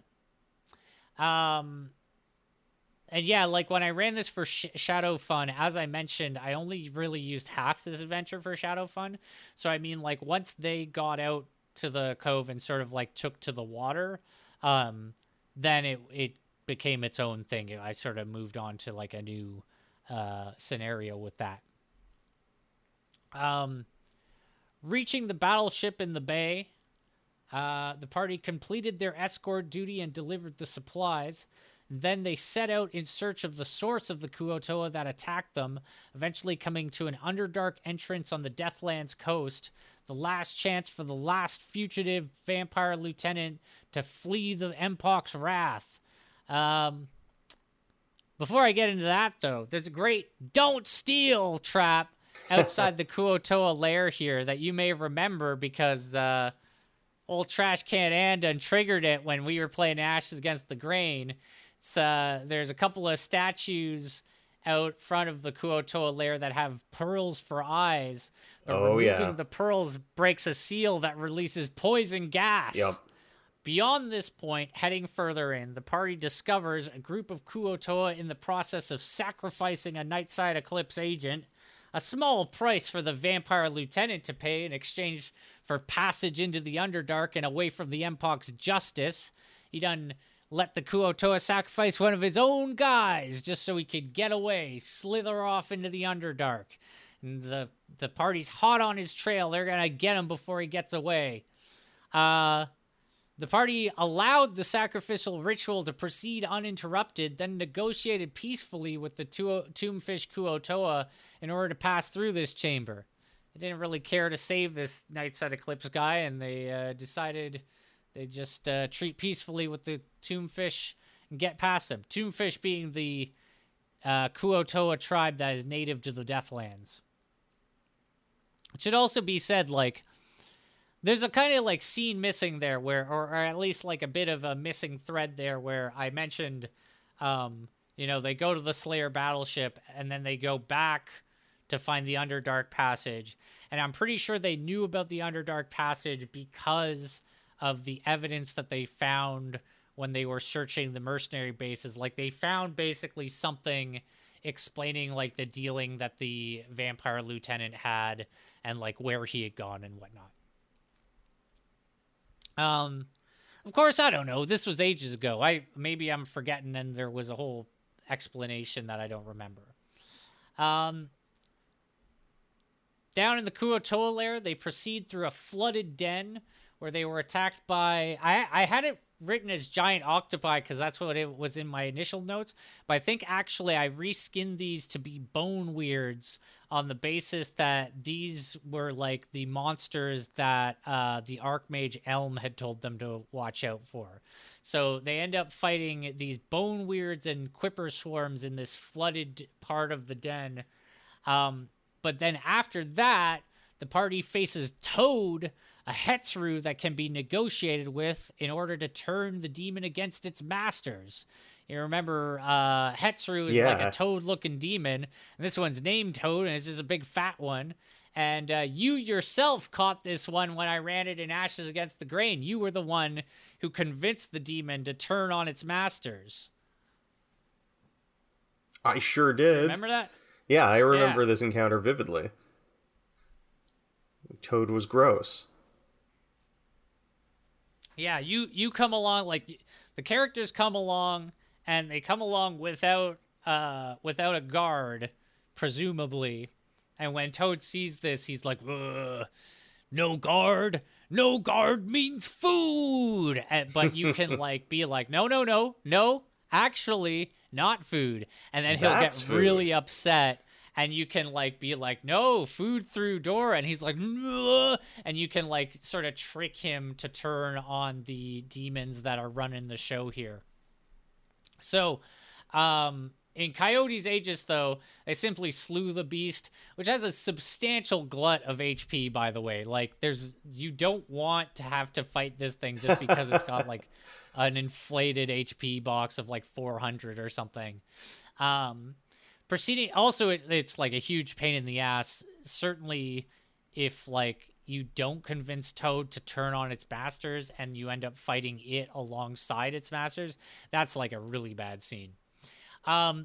Um, and yeah, like when I ran this for Sh- Shadow Fun, as I mentioned, I only really used half this adventure for Shadow Fun. So I mean, like once they got out to the cove and sort of like took to the water, um, then it it became its own thing. I sort of moved on to like a new uh, scenario with that. Um, reaching the battleship in the bay, uh, the party completed their escort duty and delivered the supplies. Then they set out in search of the source of the Kuo-toa that attacked them, eventually coming to an Underdark entrance on the Deathlands coast, the last chance for the last fugitive vampire lieutenant to flee the Empok's wrath. Um, before I get into that, though, there's a great "don't steal" trap outside the Kuo-toa lair here that you may remember because uh, old Trash Can Andon triggered it when we were playing Ashes Against the Grain. It's, uh, there's a couple of statues out front of the Kuo-toa lair that have pearls for eyes. But oh, removing yeah. the pearls breaks a seal that releases poison gas. Yep. Beyond this point, heading further in, the party discovers a group of Kuo-toa in the process of sacrificing a Nightside Eclipse agent, a small price for the vampire lieutenant to pay in exchange for passage into the Underdark and away from the Empok's justice. He done let the Kuo-toa sacrifice one of his own guys just so he could get away, slither off into the Underdark. And the, the party's hot on his trail. They're going to get him before he gets away. Uh... The party allowed the sacrificial ritual to proceed uninterrupted, then negotiated peacefully with the tu- Tombfish Kuo-toa in order to pass through this chamber. They didn't really care to save this Nightside Eclipse guy, and they uh, decided they'd just uh, treat peacefully with the Tombfish and get past him. Tombfish being the uh, Kuo-toa tribe that is native to the Deathlands. It should also be said, like, There's a kind of like scene missing there where, or, or at least like a bit of a missing thread there where I mentioned, um, you know, they go to the Slayer battleship and then they go back to find the Underdark Passage. And I'm pretty sure they knew about the Underdark Passage because of the evidence that they found when they were searching the mercenary bases. Like they found basically something explaining like the dealing that the vampire lieutenant had and like where he had gone and whatnot. Um, of course, I don't know. This was ages ago. I maybe I'm forgetting, and there was a whole explanation that I don't remember. Um, down in the Kuo-toa lair, they proceed through a flooded den where they were attacked by. I I had it written as giant octopi because that's what it was in my initial notes, but I think actually I reskinned these to be bone weirds on the basis that these were like the monsters that uh, the Archmage Elm had told them to watch out for. So they end up fighting these bone weirds and quipper swarms in this flooded part of the den. Um, but then after that, the party faces Toad, a Hetsuru that can be negotiated with in order to turn the demon against its masters. You remember, uh, Hetsuru is yeah. like a toad-looking demon, and this one's named Toad, and it's just a big fat one. And uh, you yourself caught this one when I ran it in Ashes Against the Grain. You were the one who convinced the demon to turn on its masters. I sure did. Remember that? Yeah, I remember yeah. this encounter vividly. Toad was gross. Yeah, you, you come along, like, the characters come along, and they come along without uh without a guard, presumably. And when Toad sees this, he's like, ugh, no guard, no guard means food. And, but you can, like, be like, no, no, no, no, actually, not food. And then he'll That's get food. really upset. And you can, like, be like, no, food through door. And he's like, no. And you can, like, sort of trick him to turn on the demons that are running the show here. So, um, in Coyote's Aegis, though, they simply slew the beast, which has a substantial glut of H P, by the way. Like, there's, you don't want to have to fight this thing just because it's got, like, an inflated H P box of, like, four hundred or something. Um... Proceeding, also, it, it's like a huge pain in the ass. Certainly, if like you don't convince Toad to turn on its masters and you end up fighting it alongside its masters, that's like a really bad scene. Um,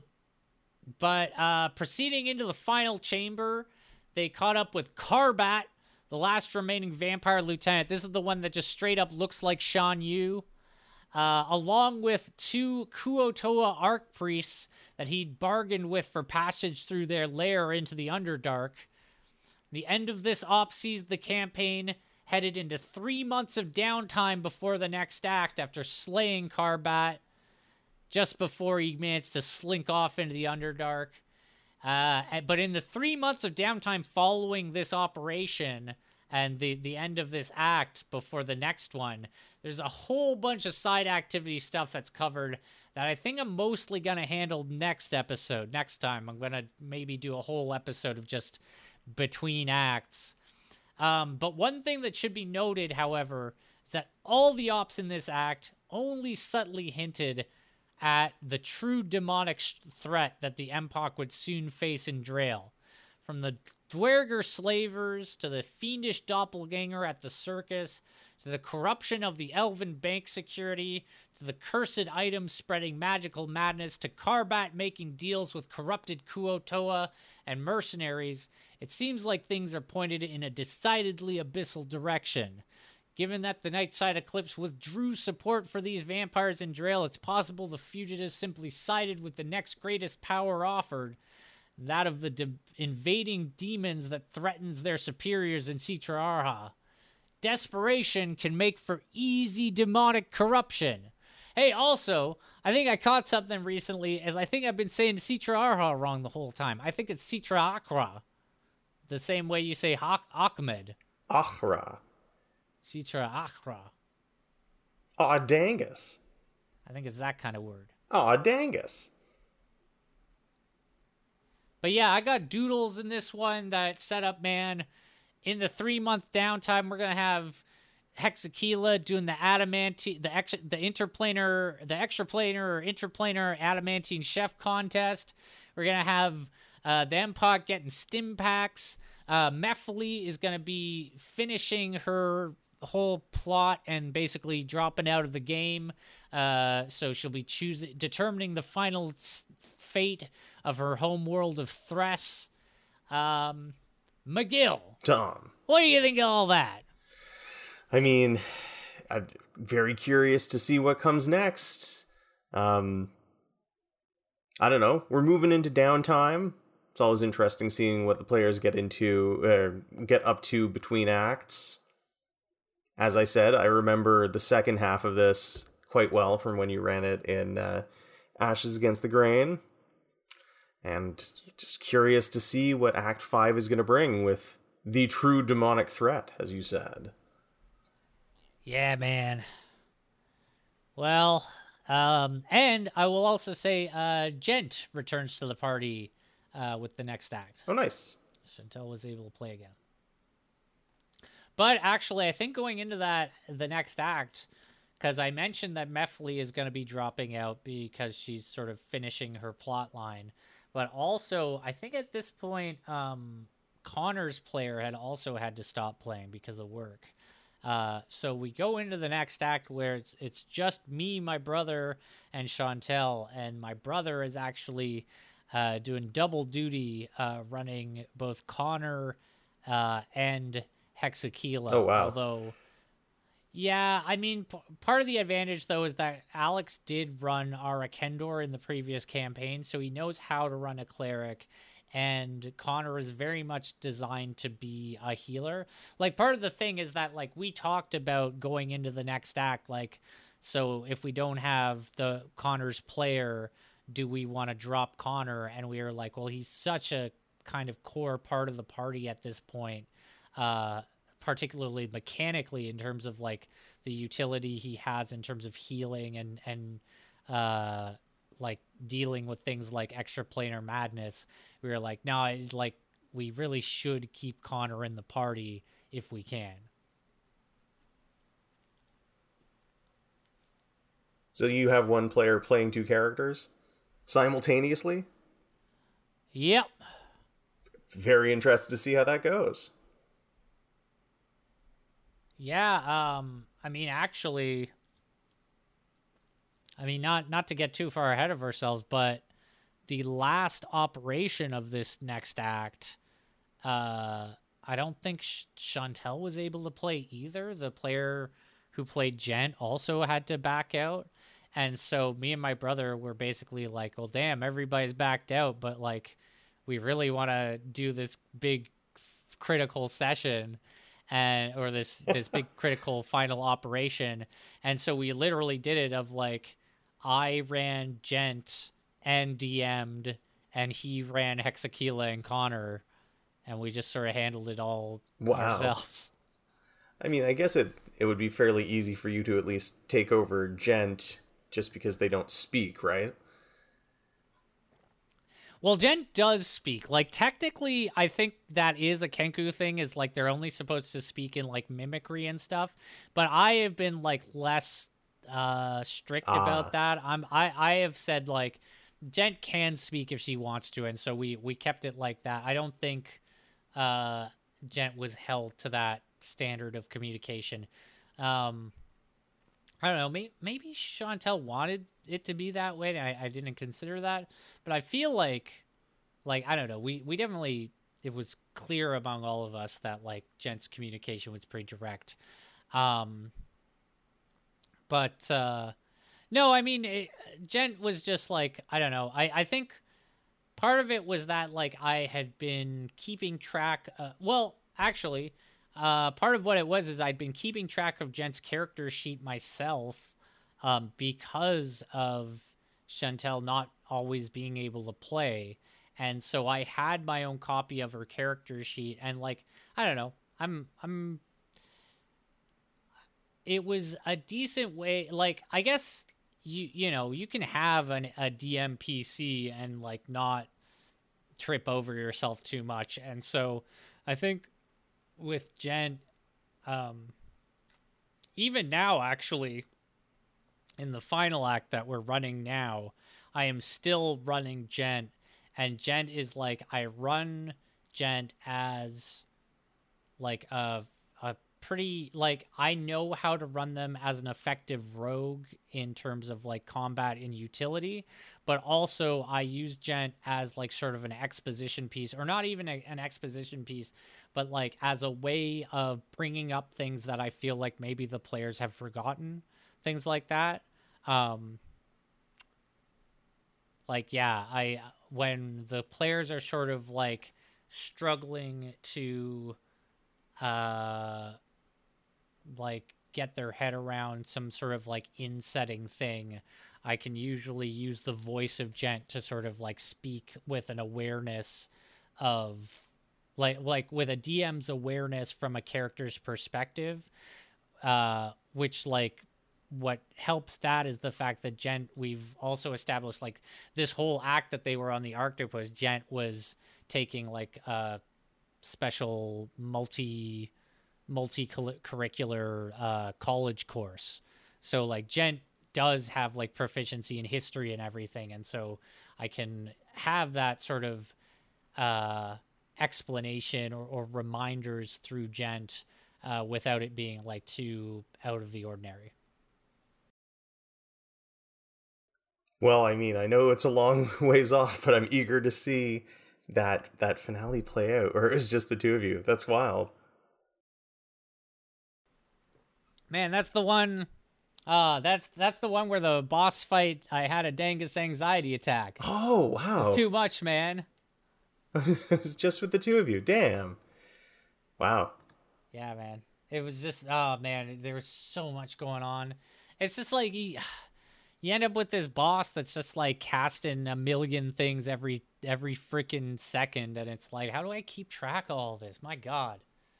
but uh, proceeding into the final chamber, they caught up with Karbat, the last remaining vampire lieutenant. This is the one that just straight up looks like Shan Yu. Uh, along with two Kuo-toa Archpriests that he'd bargained with for passage through their lair into the Underdark. The end of this op sees the campaign headed into three months of downtime before the next act after slaying Karbat just before he managed to slink off into the Underdark. Uh, but in the three months of downtime following this operation and the, the end of this act before the next one, there's a whole bunch of side activity stuff that's covered that I think I'm mostly going to handle next episode. Next time, I'm going to maybe do a whole episode of just between acts. Um, but one thing that should be noted, however, is that all the ops in this act only subtly hinted at the true demonic sh- threat that the Empok would soon face in Drael. From the Dwerger slavers to the fiendish doppelganger at the circus, to the corruption of the elven bank security, to the cursed items spreading magical madness, to Karbat making deals with corrupted Kuo-toa and mercenaries, it seems like things are pointed in a decidedly abyssal direction. Given that the Nightside Eclipse withdrew support for these vampires in Drael, it's possible the fugitives simply sided with the next greatest power offered, that of the de- invading demons that threatens their superiors in Citra Arha. Desperation can make for easy demonic corruption. Hey, also, I think I caught something recently, as I think I've been saying Citra Arha wrong the whole time. I think it's Citra Akra, the same way you say ha- Ahmed. Ahra. Citra Akra. Aw, dangus. I think it's that kind of word. Aw, dangus. But yeah, I got doodles in this one that setup, man. in the three month downtime, we're gonna have Hexakila doing the adamantine, the ex, the interplanar, the extraplanar or interplanar adamantine chef contest. We're gonna have uh, the M P O C getting stim packs. Uh, Mephiles is gonna be finishing her whole plot and basically dropping out of the game. Uh, so she'll be choosing, determining the final s- fate of her home world of Thress. Um, McGill, Tom, what do you think of all that? I mean, I'm very curious to see what comes next. Um, I don't know. We're moving into downtime. It's always interesting seeing what the players get into, uh, get up to between acts. As I said, I remember the second half of this quite well from when you ran it in uh, Ashes Against the Grain. And just curious to see what Act five is going to bring with the true demonic threat, as you said. Yeah, man. Well, um, and I will also say uh, Gent returns to the party uh, with the next act. Oh, nice. Chantel was able to play again. But actually, I think going into that, the next act, because I mentioned that Mephiles is going to be dropping out because she's sort of finishing her plot line. But also, I think at this point, um, Connor's player had also had to stop playing because of work. Uh, so we go into the next act where it's it's just me, my brother, and Chantel. And my brother is actually uh, doing double duty, uh, running both Connor uh, and Hexakila. Oh, wow. Although, yeah, I mean, p- part of the advantage, though, is that Alex did run Ara Kendor in the previous campaign, so he knows how to run a cleric, and Connor is very much designed to be a healer. Like, part of the thing is that, like, we talked about going into the next act, like, so if we don't have the Connor's player, do we want to drop Connor? And we were like, well, he's such a kind of core part of the party at this point, uh, particularly mechanically in terms of like the utility he has in terms of healing and, and, uh, like dealing with things like extraplanar madness. We were like, no, I, like we really should keep Connor in the party if we can. So you have one player playing two characters simultaneously? Yep. Very interested to see how that goes. Yeah, um, I mean, actually, I mean, not not to get too far ahead of ourselves, but the last operation of this next act, uh, I don't think Sh- Chantel was able to play either. The player who played Gent also had to back out. And so me and my brother were basically like, well, damn, everybody's backed out, but like, we really want to do this big f- critical session and or this this big critical final operation. And so we literally did it of like I ran Gent and D M'd and he ran Hexakila and Connor, and we just sort of handled it all Wow. ourselves. I mean, I guess it it would be fairly easy for you to at least take over Gent just because they don't speak, right? Well, Jen does speak. Like, technically, I think that is a Kenku thing, is, like, they're only supposed to speak in, like, mimicry and stuff. But I have been, like, less uh, strict Ah. about that. I'm, I, I have said, like, Jen can speak if she wants to, and so we, we kept it like that. I don't think uh, Jen was held to that standard of communication. Um, I don't know. Maybe, maybe Chantel wanted it to be that way. I, I didn't consider that, but I feel like, like I don't know. We we definitely, it was clear among all of us that like Jent's communication was pretty direct. Um, but uh, no, I mean, it, Gent was just like, I don't know. I I think part of it was that like I had been keeping track. Uh, well, actually. Uh, part of what it was is I'd been keeping track of Jent's character sheet myself, um, because of Chantel not always being able to play, and so I had my own copy of her character sheet, and like I don't know, I'm I'm. It was a decent way, like I guess you you know you can have an a D M P C and like not trip over yourself too much, and so I think with Gent, um, even now, actually, in the final act that we're running now, I am still running Gent, and Gent is like, I run Gent as like a a pretty, like, I know how to run them as an effective rogue in terms of like combat and utility, but also I use Gent as like sort of an exposition piece, or not even a, an exposition piece, but like as a way of bringing up things that I feel like maybe the players have forgotten, things like that. Um, like, yeah, I, when the players are sort of like struggling to, uh, like get their head around some sort of like in-setting thing, I can usually use the voice of Gent to sort of like speak with an awareness of like like with a D M's awareness from a character's perspective, uh which like what helps that is the fact that Gent, we've also established like this whole act that they were on the Octopus, Gent was taking like a special multi multi-curricular uh, college course. So like Gent does have like proficiency in history and everything. And so I can have that sort of uh, explanation or, or reminders through Gent uh, without it being like too out of the ordinary. Well, I mean, I know it's a long ways off, but I'm eager to see that that finale play out. Or it was just the two of you. That's wild. Man, that's the one. Uh, that's that's the one where the boss fight, I had a Dangus anxiety attack. Oh, wow. It's too much, man. It was just with the two of you. Damn. Wow. Yeah, man. It was just, oh, man, there was so much going on. It's just like, you, you end up with this boss that's just like casting a million things every every freaking second, and it's like, how do I keep track of all this? My God.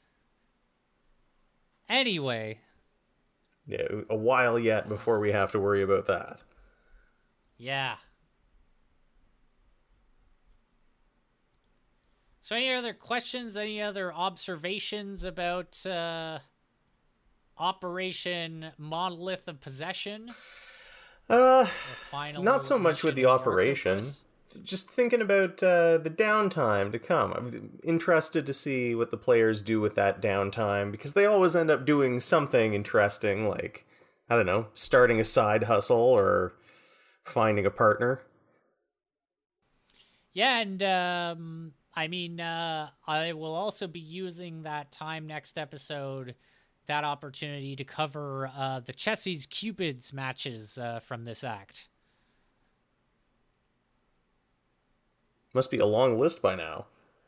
Anyway. Yeah, a while yet before we have to worry about that. Yeah. So any other questions, any other observations about uh, Operation Monolith of Possession? Uh, not so much with the operation. Octopus? Just thinking about uh, the downtime to come. I'm interested to see what the players do with that downtime, because they always end up doing something interesting, like, I don't know, starting a side hustle or finding a partner. Yeah, and um, I mean, uh, I will also be using that time next episode, that opportunity to cover uh, the Chessie's Cupids matches uh, from this act. Must be a long list by now.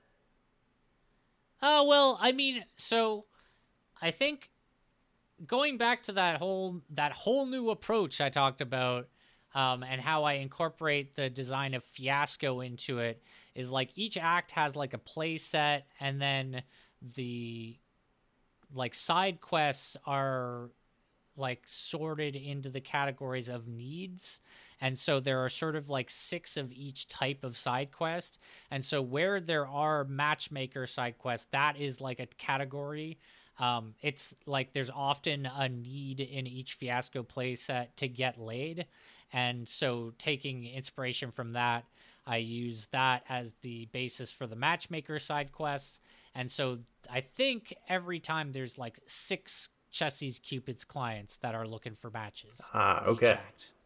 Oh, well, I mean, so I think going back to that whole that whole new approach I talked about, um, and how I incorporate the design of Fiasco into it, is like each act has like a play set, and then the like side quests are like sorted into the categories of needs. And so there are sort of like six of each type of side quest. And so where there are matchmaker side quests, that is like a category. Um, it's like there's often a need in each Fiasco playset to get laid. And so taking inspiration from that, I use that as the basis for the matchmaker side quests. And so I think every time there's like six Chessie's Cupids clients that are looking for matches. Ah, okay.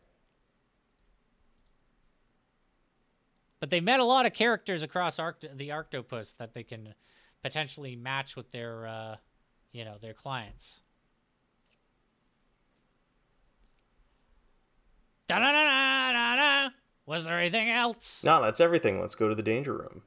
But they've met a lot of characters across Arct- the Octopus that they can potentially match with their, uh, you know, their clients. Da-da-da-da-da-da! Was there anything else? No, that's everything. Let's go to the danger room.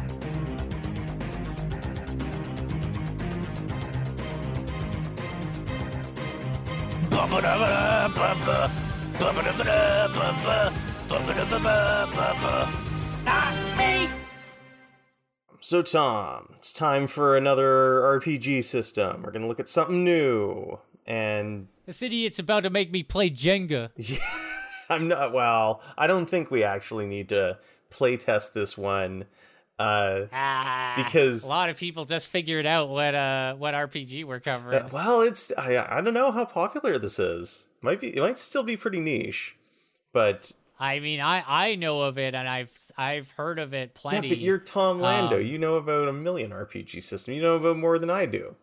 Not me! So, Tom, it's time for another R P G system. We're going to look at something new. And This idiot's about to make me play Jenga. yeah, I'm not, well, I don't think we actually need to play test this one Uh, Ah, because a lot of people just figured out what uh what R P G we're covering. uh, well, it's I I don't know how popular this is. Might be it might still be pretty niche, but I mean, I I know of it, and I've I've heard of it plenty. yeah, but you're Tom Lando. Um, You know about a million R P G systems. You know about more than I do.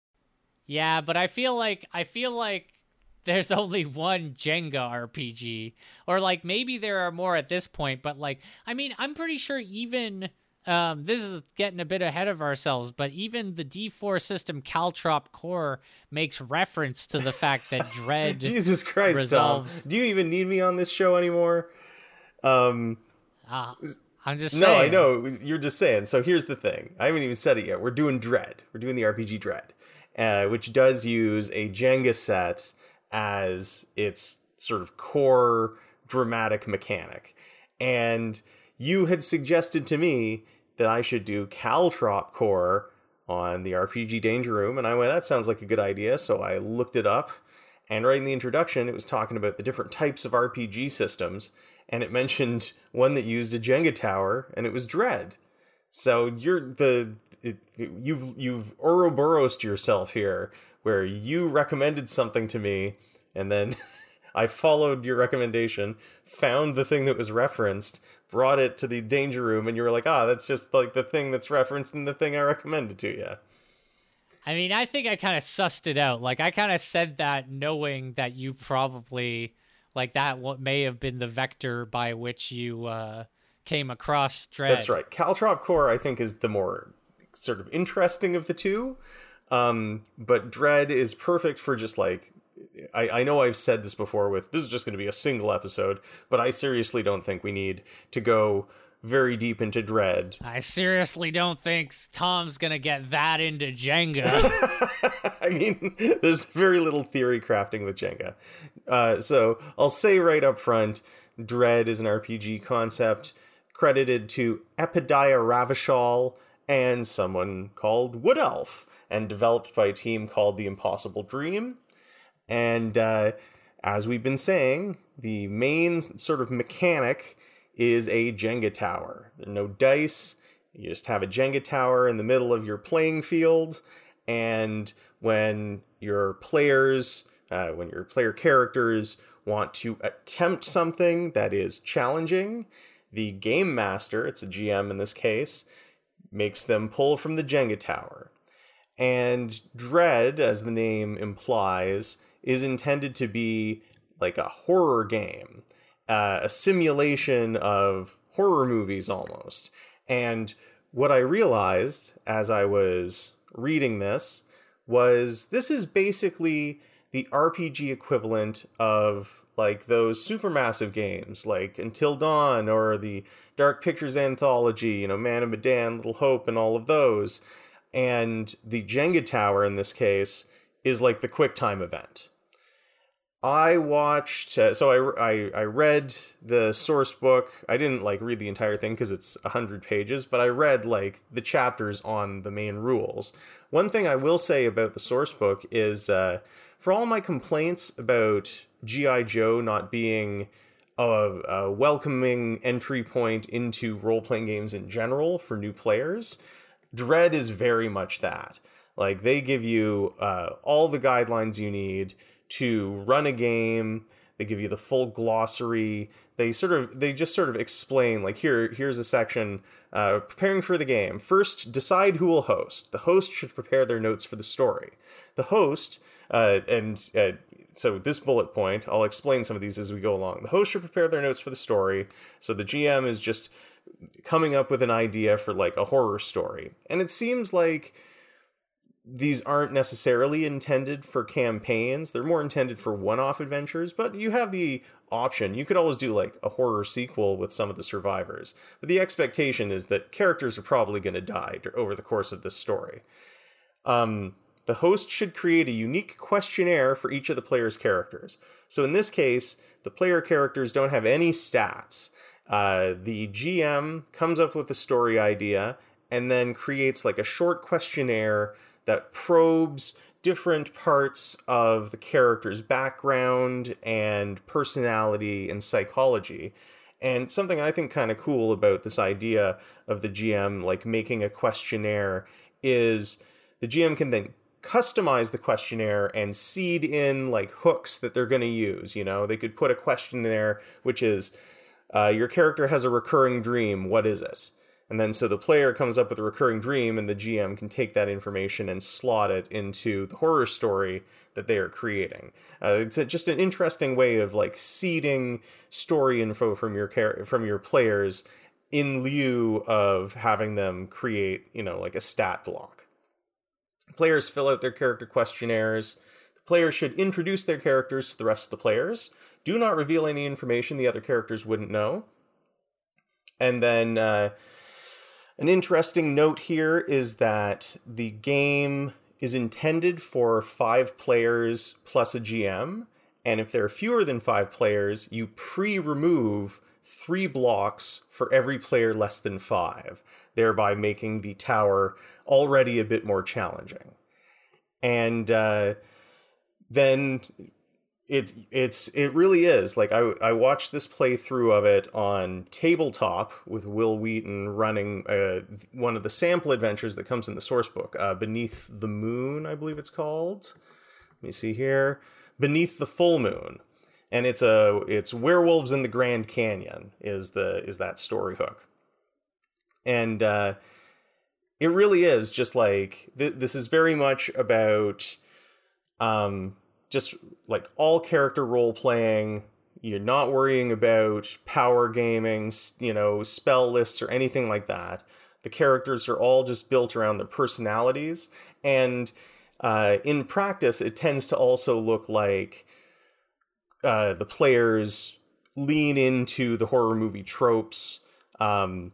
Yeah, but I feel like I feel like there's only one Jenga R P G, or like maybe there are more at this point. But like, I mean, I'm pretty sure even um, this is getting a bit ahead of ourselves. But even the D four system Caltrop Core makes reference to the fact that Dread Jesus Christ, resolves. Tom. Do you even need me on this show anymore? Um, Uh, I'm just no, saying. I know you're just saying. So here's the thing. I haven't even said it yet. We're doing Dread. We're doing the R P G Dread, uh, which does use a Jenga set as its sort of core dramatic mechanic. And you had suggested to me that I should do Caltrop Core on the R P G Danger Room, and I went, that sounds like a good idea. So I looked it up, and right in the introduction, it was talking about the different types of R P G systems, and it mentioned one that used a Jenga tower, and it was Dread. So you're the it, you've you've Ouroboros yourself here, where you recommended something to me, and then I followed your recommendation, found the thing that was referenced, brought it to the Danger Room, and you were like, ah, that's just like the thing that's referenced in the thing I recommended to you. I mean, I think I kind of sussed it out. Like, I kind of said that knowing that you probably, like, that what may have been the vector by which you uh, came across Dread. That's right. Caltrop Core, I think, is the more sort of interesting of the two. Um, but Dread is perfect for just, like, I, I know I've said this before with, this is just going to be a single episode, but I seriously don't think we need to go very deep into Dread. I seriously don't think Tom's gonna get that into Jenga. I mean, there's very little theory crafting with Jenga. Uh, so I'll say right up front, Dread is an R P G concept credited to Epidiah Ravachol and someone called Wood Elf, and developed by a team called The Impossible Dream. And uh, as we've been saying, the main sort of mechanic is a Jenga tower. There are no dice. You just have a Jenga tower in the middle of your playing field. And when your players, uh, when your player characters want to attempt something that is challenging, the game master, it's a G M in this case, makes them pull from the Jenga tower. And Dread, as the name implies, is intended to be like a horror game. Uh, a simulation of horror movies almost. And what I realized as I was reading this was this is basically the R P G equivalent of like those supermassive games like Until Dawn or the Dark Pictures anthology, you know, Man of Medan, Little Hope, and all of those. And the Jenga tower in this case is like the QuickTime event. I watched, uh, so I, I, I read the source book. I didn't like read the entire thing because it's one hundred pages, but I read like the chapters on the main rules. One thing I will say about the source book is uh, for all my complaints about G I. Joe not being a, a welcoming entry point into role-playing games in general for new players, Dread is very much that. Like they give you uh, all the guidelines you need to run a game. They give you the full glossary. They sort of, they just sort of explain, like, here, here's a section, uh, preparing for the game. First, decide who will host. The host should prepare their notes for the story. The host, uh, and uh, so this bullet point, I'll explain some of these as we go along. The host should prepare their notes for the story. So the G M is just coming up with an idea for, like, a horror story. And it seems like these aren't necessarily intended for campaigns. They're more intended for one-off adventures, but you have the option. You could always do like a horror sequel with some of the survivors. But the expectation is that characters are probably going to die over the course of this story. Um, the host should create a unique questionnaire for each of the player's characters. So in this case, the player characters don't have any stats. Uh, the G M comes up with a story idea and then creates like a short questionnaire that probes different parts of the character's background and personality and psychology. And something I think kind of cool about this idea of the G M like making a questionnaire is the G M can then customize the questionnaire and seed in like hooks that they're going to use. You know, they could put a question there, which is, uh, your character has a recurring dream. What is it? And then so the player comes up with a recurring dream, and the G M can take that information and slot it into the horror story that they are creating. Uh, it's a, just an interesting way of like seeding story info from your char- from your players in lieu of having them create, you know, like a stat block. Players fill out their character questionnaires. The players should introduce their characters to the rest of the players. Do not reveal any information the other characters wouldn't know. And then uh, an interesting note here is that the game is intended for five players plus a G M. And if there are fewer than five players, you pre-remove three blocks for every player less than five, thereby making the tower already a bit more challenging. And uh, then it it's it really is like I I watched this playthrough of it on tabletop with Will Wheaton running uh, one of the sample adventures that comes in the source book, uh, Beneath the Moon, I believe it's called. Let me see here, Beneath the Full Moon, and it's a it's werewolves in the Grand Canyon is the is that story hook, and uh, it really is just like th- this is very much about um. just like all character role playing. You're not worrying about power gaming, you know, spell lists or anything like that. The characters are all just built around their personalities. And uh, in practice, it tends to also look like uh, the players lean into the horror movie tropes. Um,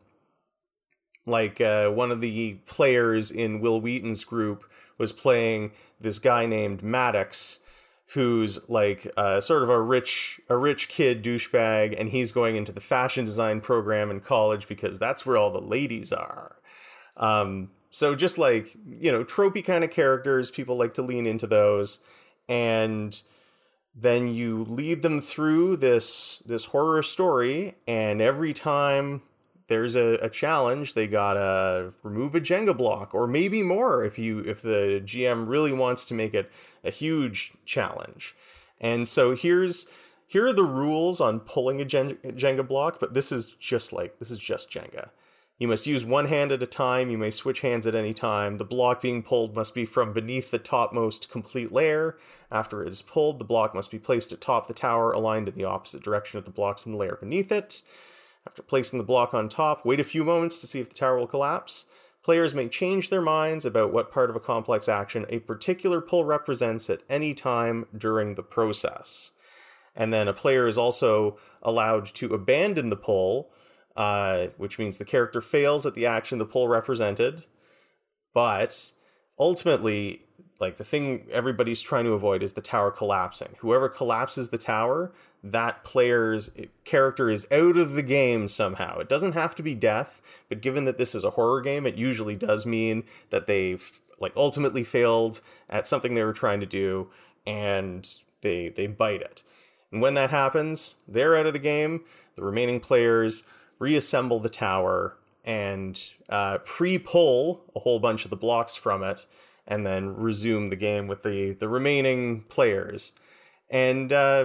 like uh, one of the players in Will Wheaton's group was playing this guy named Maddox, who's like uh, sort of a rich a rich kid douchebag, and he's going into the fashion design program in college because that's where all the ladies are. Um, so just like, you know, tropey kind of characters, people like to lean into those. And then you lead them through this this horror story, and every time there's a, a challenge, they gotta remove a Jenga block, or maybe more if you if the G M really wants to make it a huge challenge. And so here's here are the rules on pulling a Jenga block, but this is just like this is just Jenga. You must use one hand at a time. You may switch hands at any time. The block being pulled must be from beneath the topmost complete layer. After it is pulled, the block must be placed atop the tower, aligned in the opposite direction of the blocks in the layer beneath it. After placing the block on top, wait a few moments to see if the tower will collapse. Players may change their minds about what part of a complex action a particular pull represents at any time during the process. And then a player is also allowed to abandon the pull, uh, which means the character fails at the action the pull represented. But ultimately, like the thing everybody's trying to avoid is the tower collapsing. Whoever collapses the tower, that player's character is out of the game somehow. It doesn't have to be death, but given that this is a horror game, it usually does mean that they've like ultimately failed at something they were trying to do, and they they bite it. And when that happens, they're out of the game. The remaining players reassemble the tower and uh, pre-pull a whole bunch of the blocks from it, and then resume the game with the, the remaining players. And uh,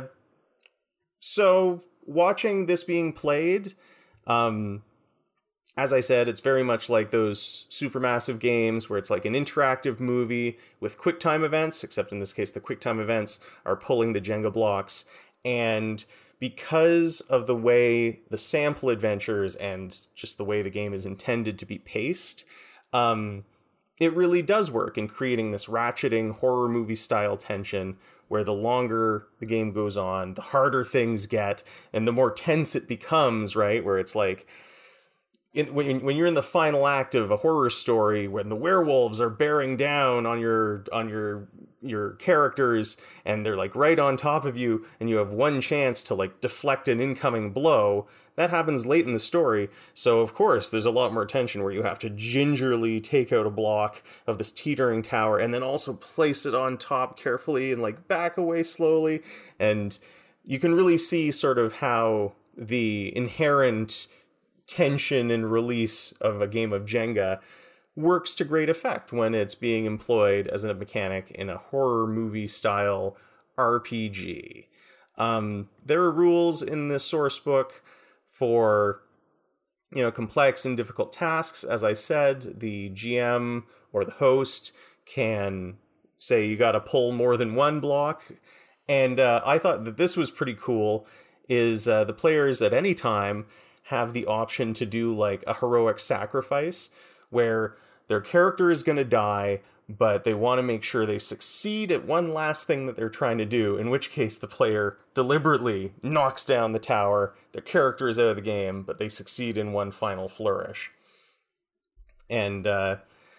so watching this being played, um, as I said, it's very much like those supermassive games where it's like an interactive movie with QuickTime events, except in this case, the QuickTime events are pulling the Jenga blocks. And because of the way the sample adventures and just the way the game is intended to be paced, um, it really does work in creating this ratcheting horror movie style tension where the longer the game goes on, the harder things get and the more tense it becomes, right? Where it's like, in, when, when you're in the final act of a horror story, when the werewolves are bearing down on your on your your characters and they're like right on top of you and you have one chance to like deflect an incoming blow, that happens late in the story. So of course there's a lot more tension where you have to gingerly take out a block of this teetering tower and then also place it on top carefully and like back away slowly. And you can really see sort of how the inherent tension and release of a game of Jenga works to great effect when it's being employed as a mechanic in a horror movie style R P G. Um, there are rules in this source book for, you know, complex and difficult tasks. As I said, the G M or the host can say you got to pull more than one block. And uh, I thought that this was pretty cool, is uh, the players at any time have the option to do like a heroic sacrifice where their character is going to die, but they want to make sure they succeed at one last thing that they're trying to do, in which case the player deliberately knocks down the tower. Their character is out of the game, but they succeed in one final flourish. And uh,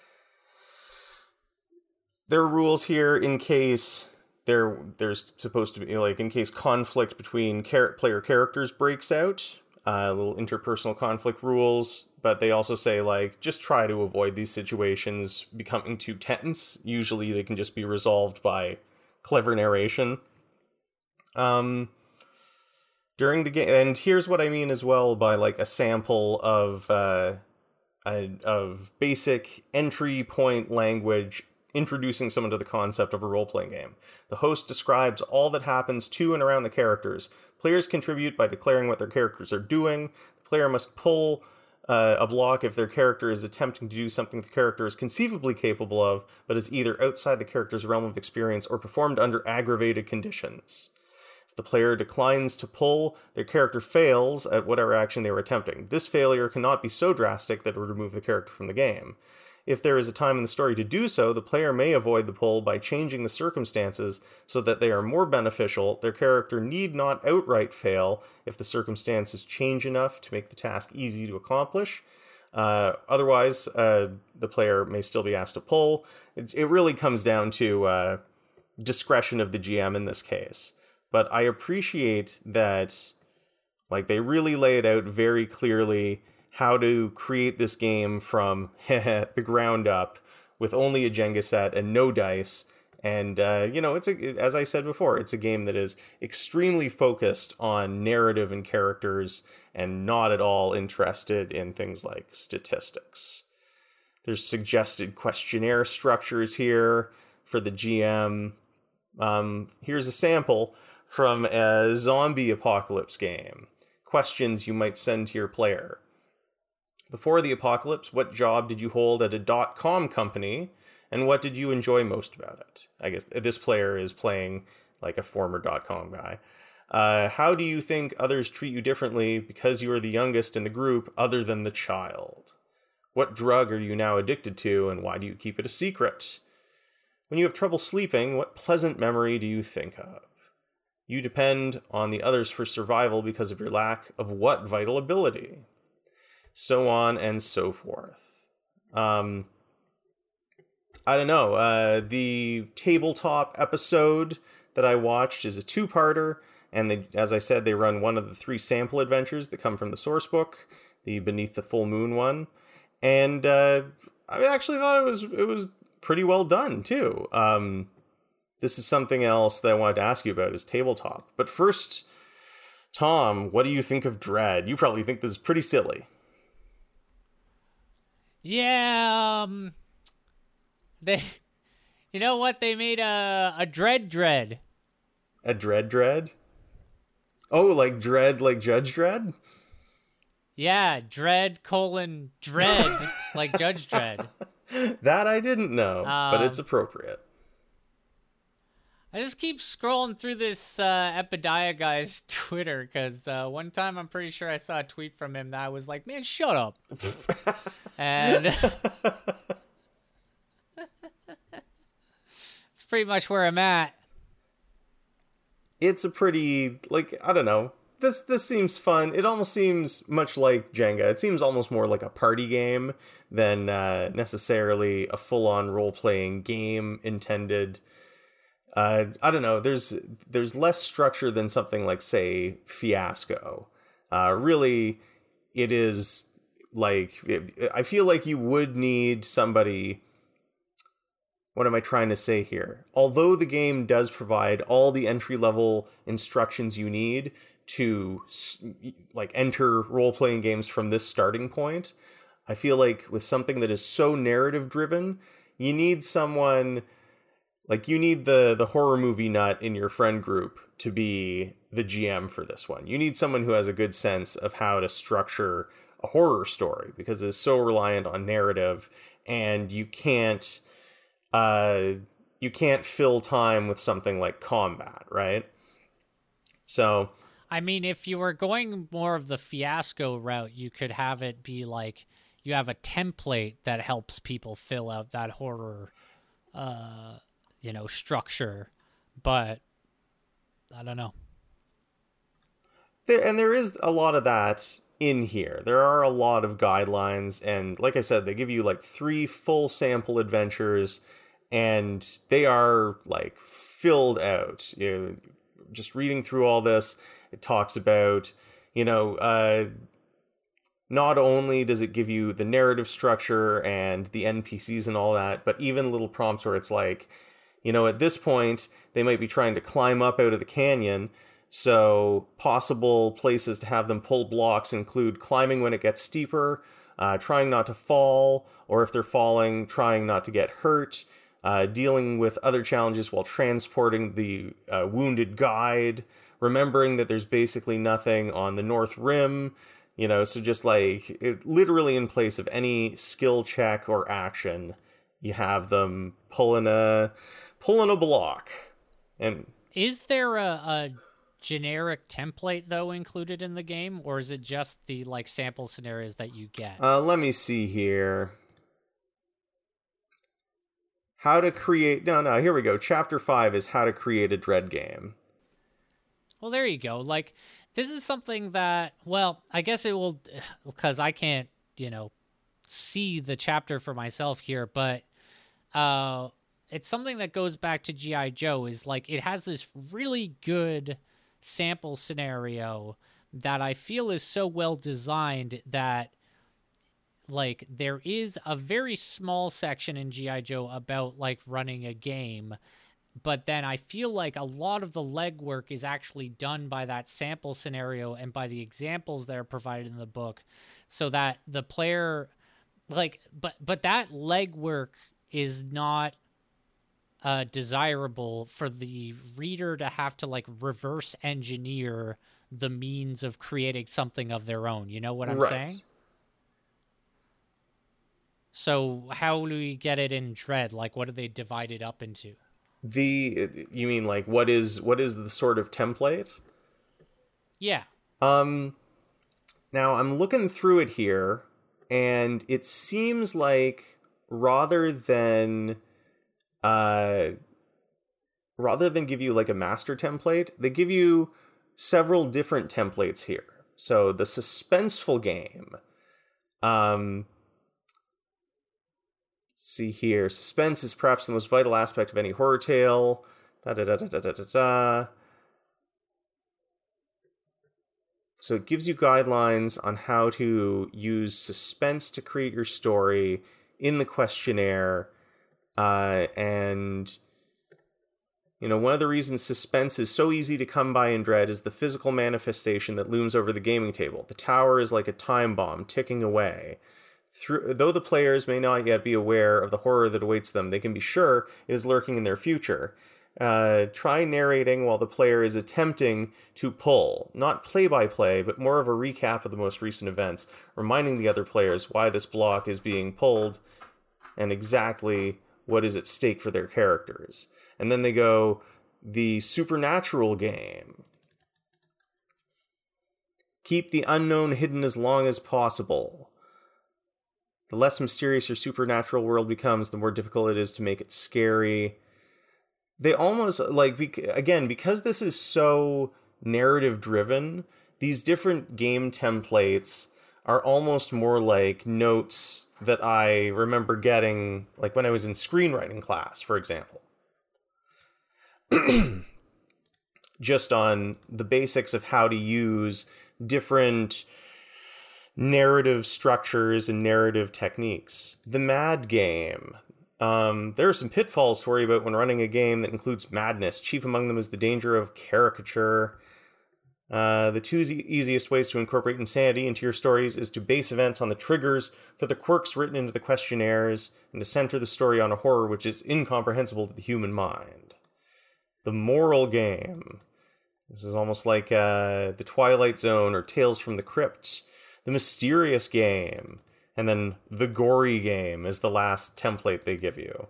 there are rules here in case there there's supposed to be, like, in case conflict between char- player characters breaks out. Uh, little interpersonal conflict rules, but they also say, like, just try to avoid these situations becoming too tense. Usually they can just be resolved by clever narration. Um, during the game, and here's what I mean as well by, like, a sample of, uh, a, of basic entry point language introducing someone to the concept of a role-playing game. The host describes all that happens to and around the characters. Players contribute by declaring what their characters are doing. The player must pull uh, a block if their character is attempting to do something the character is conceivably capable of, but is either outside the character's realm of experience or performed under aggravated conditions. If the player declines to pull, their character fails at whatever action they were attempting. This failure cannot be so drastic that it would remove the character from the game. If there is a time in the story to do so, the player may avoid the pull by changing the circumstances so that they are more beneficial. Their character need not outright fail if the circumstances change enough to make the task easy to accomplish. Uh, otherwise, uh, the player may still be asked to pull. It, it really comes down to uh, discretion of the G M in this case. But I appreciate that, like, they really lay it out very clearly how to create this game from the ground up with only a Jenga set and no dice. And, uh, you know, it's a, as I said before, it's a game that is extremely focused on narrative and characters and not at all interested in things like statistics. There's suggested questionnaire structures here for the G M. Um, here's a sample from a zombie apocalypse game. Questions you might send to your player. Before the apocalypse, what job did you hold at a dot-com company, and what did you enjoy most about it? I guess this player is playing like a former dot-com guy. Uh, how do you think others treat you differently because you are the youngest in the group other than the child? What drug are you now addicted to, and why do you keep it a secret? When you have trouble sleeping, what pleasant memory do you think of? You depend on the others for survival because of your lack of what vital ability? So on and so forth. Um, I don't know. Uh, the tabletop episode that I watched is a two-parter, and they, as I said, they run one of the three sample adventures that come from the source book, the Beneath the Full Moon one, and uh, I actually thought it was it was pretty well done too. Um, this is something else that I wanted to ask you about is tabletop. But first, Tom, what do you think of Dread? You probably think this is pretty silly. Yeah, um, they, you know what? They made a, a Dread Dread. A Dread Dread? Oh, like Dread, like Judge Dredd? Yeah, Dread colon Dread, like Judge Dredd. That I didn't know, um, but it's appropriate. I just keep scrolling through this uh, Epidiah guy's Twitter, because uh, one time I'm pretty sure I saw a tweet from him that I was like, man, shut up. And it's pretty much where I'm at. It's a pretty, like, I don't know. This this seems fun. It almost seems much like Jenga. It seems almost more like a party game than uh, necessarily a full-on role-playing game intended. Uh, I don't know. There's there's less structure than something like, say, Fiasco. Uh, really, it is like it, I feel like you would need somebody. What am I trying to say here? Although the game does provide all the entry level instructions you need, to like enter role-playing games from this starting point. I feel like with something that is so narrative driven, you need someone like you need the the horror movie nut in your friend group to be the G M for this one. You need someone who has a good sense of how to structure a horror story because it's so reliant on narrative, and you can't uh you can't fill time with something like combat, right? So I mean, if you were going more of the fiasco route, you could have it be like you have a template that helps people fill out that horror, uh, you know, structure. But I don't know. There, and there is a lot of that in here. There are a lot of guidelines, and like I said, they give you like three full sample adventures, and they are like filled out. You know, just reading through all this, it talks about, you know, uh, not only does it give you the narrative structure and the N P Cs and all that, but even little prompts where it's like, you know, at this point, they might be trying to climb up out of the canyon. So possible places to have them pull blocks include climbing when it gets steeper, uh, trying not to fall, or if they're falling, trying not to get hurt, uh, dealing with other challenges while transporting the uh, wounded guide, remembering that there's basically nothing on the North Rim, you know, so just like it, literally in place of any skill check or action, you have them pulling a pulling a block. And is there a, a generic template though included in the game, or is it just the like sample scenarios that you get? Uh, let me see here. How to create... No, no, here we go. Chapter five is how to create a Dread game. Well, there you go. Like, this is something that, well, I guess it will, because I can't, you know, see the chapter for myself here, but uh, it's something that goes back to G I. Joe, is like, it has this really good sample scenario that I feel is so well designed that, like, there is a very small section in G I. Joe about, like, running a game, but then I feel like a lot of the legwork is actually done by that sample scenario and by the examples that are provided in the book, so that the player, like, but but that legwork is not uh, desirable for the reader to have to, like, reverse engineer the means of creating something of their own. You know what I'm right. saying? So how do we get it in Dread? Like, what do they divide it up into? The you mean like what is what is the sort of template? Yeah. Um now I'm looking through it here, and it seems like rather than uh rather than give you like a master template, they give you several different templates here. So the suspenseful game, um see here. Suspense is perhaps the most vital aspect of any horror tale. Da da da da da da da da. So it gives you guidelines on how to use suspense to create your story in the questionnaire. Uh, and, you know, one of the reasons suspense is so easy to come by in Dread is the physical manifestation that looms over the gaming table. The tower is like a time bomb ticking away. Through, though the players may not yet be aware of the horror that awaits them, they can be sure it is lurking in their future. Uh, try narrating while the player is attempting to pull. Not play-by-play, but more of a recap of the most recent events, reminding the other players why this block is being pulled and exactly what is at stake for their characters. And then they go, the supernatural game. Keep the unknown hidden as long as possible. The less mysterious your supernatural world becomes, the more difficult it is to make it scary. They almost, like, again, because this is so narrative-driven, these different game templates are almost more like notes that I remember getting, like, when I was in screenwriting class, for example. Just on the basics of how to use different narrative structures and narrative techniques. The Mad Game. Um, there are some pitfalls to worry about when running a game that includes madness. Chief among them is the danger of caricature. Uh, the two e- easiest ways to incorporate insanity into your stories is to base events on the triggers for the quirks written into the questionnaires, and to center the story on a horror which is incomprehensible to the human mind. The moral game. This is almost like uh, the Twilight Zone or Tales from the Crypt. The mysterious game. And then the gory game is the last template they give you.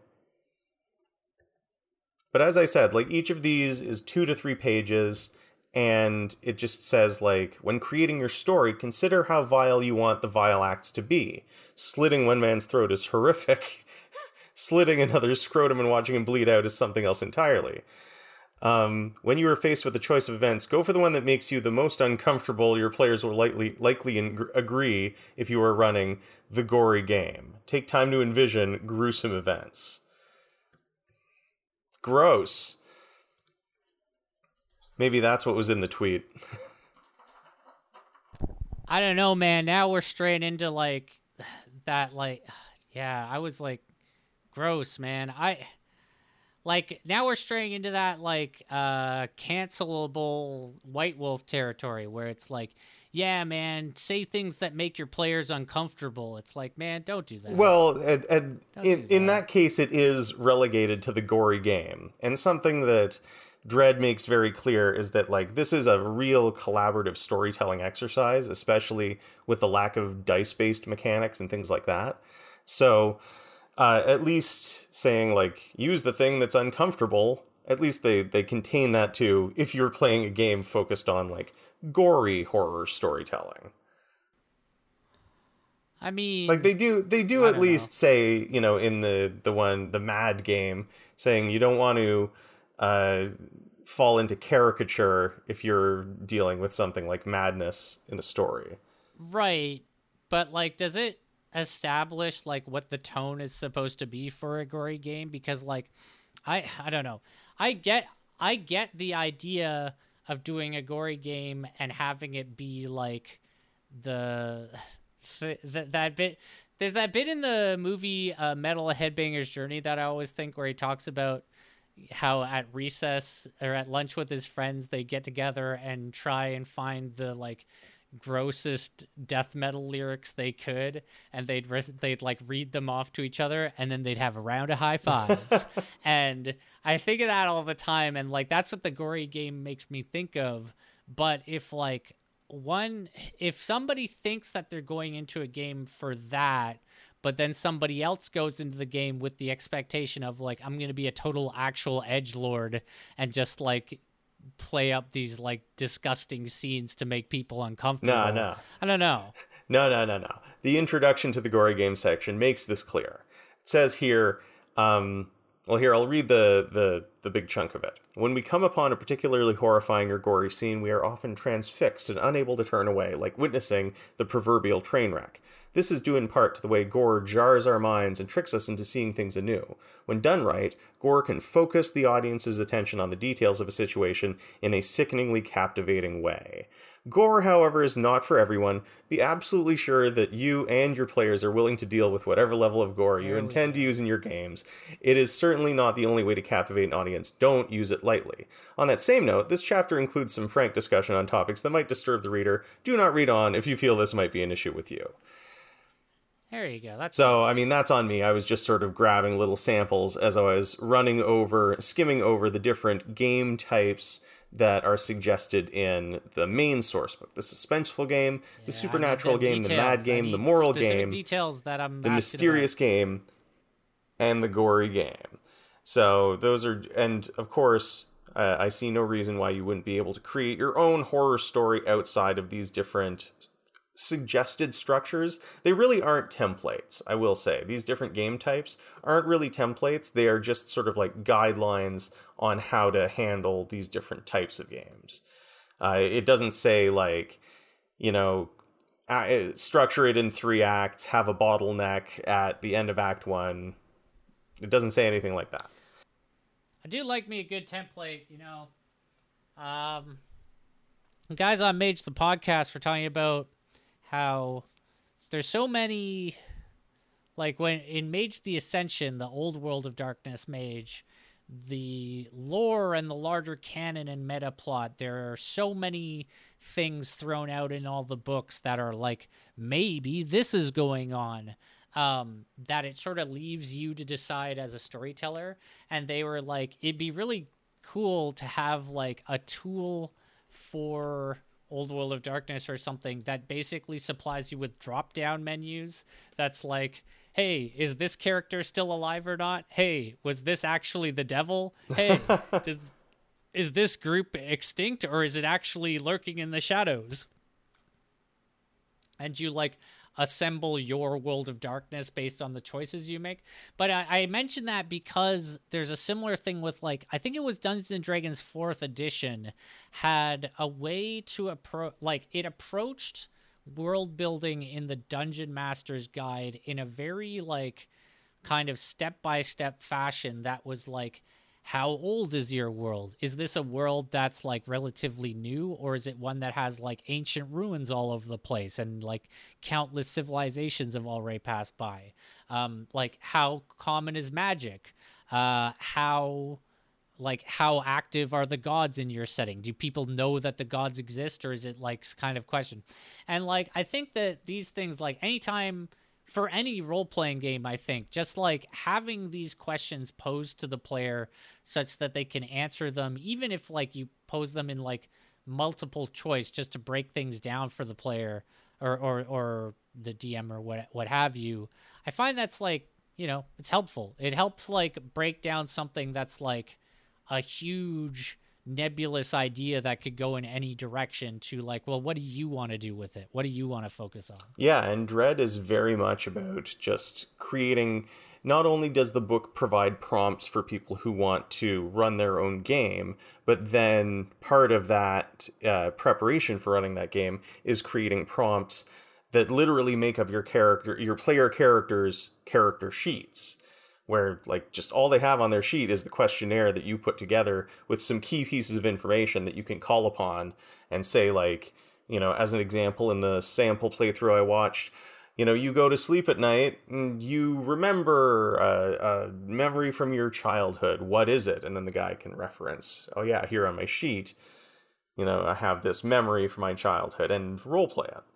But as I said, like, each of these is two to three pages, and it just says, like, when creating your story, consider how vile you want the vile acts to be. Slitting one man's throat is horrific. Slitting another's scrotum and watching him bleed out is something else entirely. Um, when you are faced with a choice of events, go for the one that makes you the most uncomfortable. Your players will likely likely in- agree if you are running the gory game. Take time to envision gruesome events. Gross. Maybe that's what was in the tweet. I don't know, man. Now we're straight into like that, like, yeah, I was like, gross, man. I like now we're straying into that like uh cancelable White Wolf territory where it's like, yeah, man, say things that make your players uncomfortable. It's like, man, don't do that. Well, and, and in, that. in that case, it is relegated to the gory game. And something that Dread makes very clear is that, like, this is a real collaborative storytelling exercise, especially with the lack of dice-based mechanics and things like that. So, uh, at least saying, like, use the thing that's uncomfortable, at least they, they contain that too if you're playing a game focused on, like, gory horror storytelling. I mean, like they do they do I at least know. say, you know, in the the one the Mad game, saying you don't want to uh fall into caricature if you're dealing with something like madness in a story. Right. But like, does it establish like what the tone is supposed to be for a gory game? Because like, I I don't know. I get I get the idea of doing a gory game and having it be like the that that bit. There's that bit in the movie uh, Metal Headbanger's Journey that I always think where he talks about how at recess or at lunch with his friends they get together and try and find the like grossest death metal lyrics they could, and they'd re- they'd like read them off to each other, and then they'd have a round of high fives. And I think of that all the time, and like that's what the gory game makes me think of. But if like one if somebody thinks that they're going into a game for that, but then somebody else goes into the game with the expectation of like, I'm going to be a total actual edgelord and just like play up these like disgusting scenes to make people uncomfortable. No, no. I don't know. No, no, no, no. The introduction to the gory game section makes this clear. It says here, um, well, here, I'll read the, the, the big chunk of it. When we come upon a particularly horrifying or gory scene, we are often transfixed and unable to turn away, like witnessing the proverbial train wreck. This is due in part to the way gore jars our minds and tricks us into seeing things anew. When done right, gore can focus the audience's attention on the details of a situation in a sickeningly captivating way. Gore, however, is not for everyone. Be absolutely sure that you and your players are willing to deal with whatever level of gore you intend to use in your games. It is certainly not the only way to captivate an audience. Don't use it lightly. On that same note, this chapter includes some frank discussion on topics that might disturb the reader. Do not read on if you feel this might be an issue with you. There you go. That's so, I mean, that's on me. I was just sort of grabbing little samples as I was running over, skimming over the different game types that are suggested in the main source book. The suspenseful game, the yeah, supernatural game, details. the mad game, the moral game, details that I'm the mysterious about. game, and the gory game. So those are, and of course, uh, I see no reason why you wouldn't be able to create your own horror story outside of these different suggested structures. They really aren't templates, I will say. These different game types aren't really templates. They are just sort of like guidelines on how to handle these different types of games. Uh, it doesn't say like, you know, uh, structure it in three acts, have a bottleneck at the end of act one. It doesn't say anything like that. I do like me a good template, you know. Um, guys on Mage the podcast were talking about how there's so many, like when in Mage the Ascension, the old World of Darkness Mage, the lore and the larger canon and meta plot, there are so many things thrown out in all the books that are like, maybe this is going on, um, that it sort of leaves you to decide as a storyteller. And they were like, it'd be really cool to have like a tool for Old World of Darkness or something that basically supplies you with drop down menus that's like, hey, is this character still alive or not? Hey, was this actually the devil? Hey, does is this group extinct or is it actually lurking in the shadows? And you like assemble your World of Darkness based on the choices you make. But I, I mentioned that because there's a similar thing with, like, I think it was Dungeons and Dragons fourth edition had a way to approach, like, it approached world building in the Dungeon Master's Guide in a very, like, kind of step-by-step fashion that was like, how old is your world? Is this a world that's like relatively new, or is it one that has like ancient ruins all over the place and like countless civilizations have already passed by? Um, like how common is magic? Uh, how like how active are the gods in your setting? Do people know that the gods exist, or is it like kind of question? And like I think that these things, like anytime for any role-playing game, I think, just like having these questions posed to the player such that they can answer them, even if like you pose them in like multiple choice just to break things down for the player or or, or the D M or what what have you. I find that's like, you know, it's helpful. It helps like break down something that's like a huge nebulous idea that could go in any direction to like, well, what do you want to do with it? What do you want to focus on? Yeah, and Dread is very much about just creating, not only does the book provide prompts for people who want to run their own game, but then part of that uh, preparation for running that game is creating prompts that literally make up your character, your player character's character sheets, where like just all they have on their sheet is the questionnaire that you put together with some key pieces of information that you can call upon and say, like, you know, as an example, in the sample playthrough I watched, you know, you go to sleep at night and you remember a, a memory from your childhood. What is it? And then the guy can reference, oh yeah, here on my sheet, you know, I have this memory from my childhood, and roleplay it.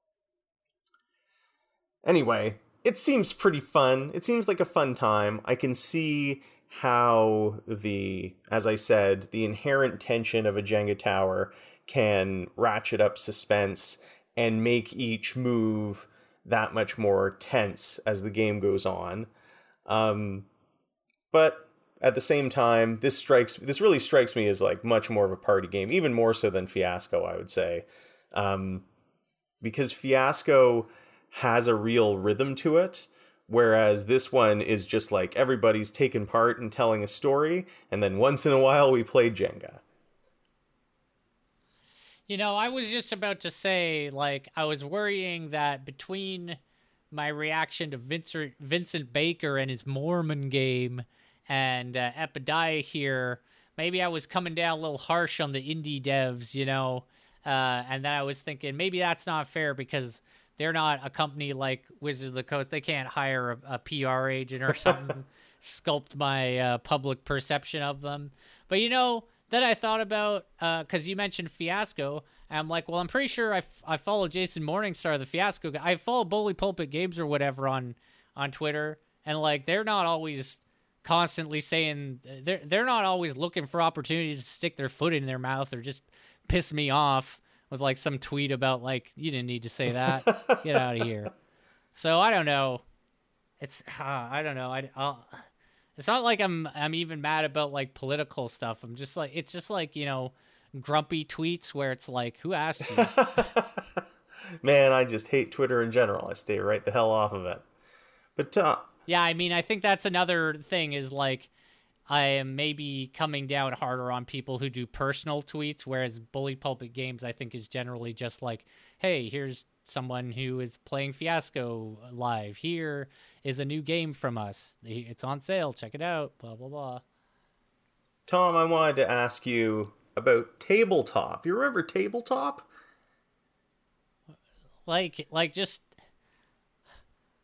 Anyway, it seems pretty fun. It seems like a fun time. I can see how the, as I said, the inherent tension of a Jenga tower can ratchet up suspense and make each move that much more tense as the game goes on. Um, but at the same time, this strikes this really strikes me as like much more of a party game, even more so than Fiasco, I would say, um, because Fiasco has a real rhythm to it, whereas this one is just like everybody's taking part and telling a story, and then once in a while we play Jenga. You know, I was just about to say, like, I was worrying that between my reaction to Vincent Vincent Baker and his Mormon game and uh, Epidai here, maybe I was coming down a little harsh on the indie devs, you know, uh, and then I was thinking maybe that's not fair because they're not a company like Wizards of the Coast. They can't hire a, a P R agent or something, sculpt my uh, public perception of them. But, you know, then I thought about, because uh, you mentioned Fiasco, and I'm like, well, I'm pretty sure I, f- I follow Jason Morningstar, the Fiasco guy. I follow Bully Pulpit Games or whatever on, on Twitter, and, like, they're not always constantly saying, they're, they're not always looking for opportunities to stick their foot in their mouth or just piss me off with like some tweet about like, you didn't need to say that, get out of here. So I don't know. It's, uh, I don't know. I, I'll, it's not like I'm, I'm even mad about like political stuff. I'm just like, it's just like, you know, grumpy tweets where it's like, who asked you? Man, I just hate Twitter in general. I stay right the hell off of it. But, uh, yeah, I mean, I think that's another thing is like, I am maybe coming down harder on people who do personal tweets, whereas Bully Pulpit Games, I think, is generally just like, hey, here's someone who is playing Fiasco live. Here is a new game from us. It's on sale. Check it out. Blah, blah, blah. Tom, I wanted to ask you about Tabletop. You remember Tabletop? Like, like just...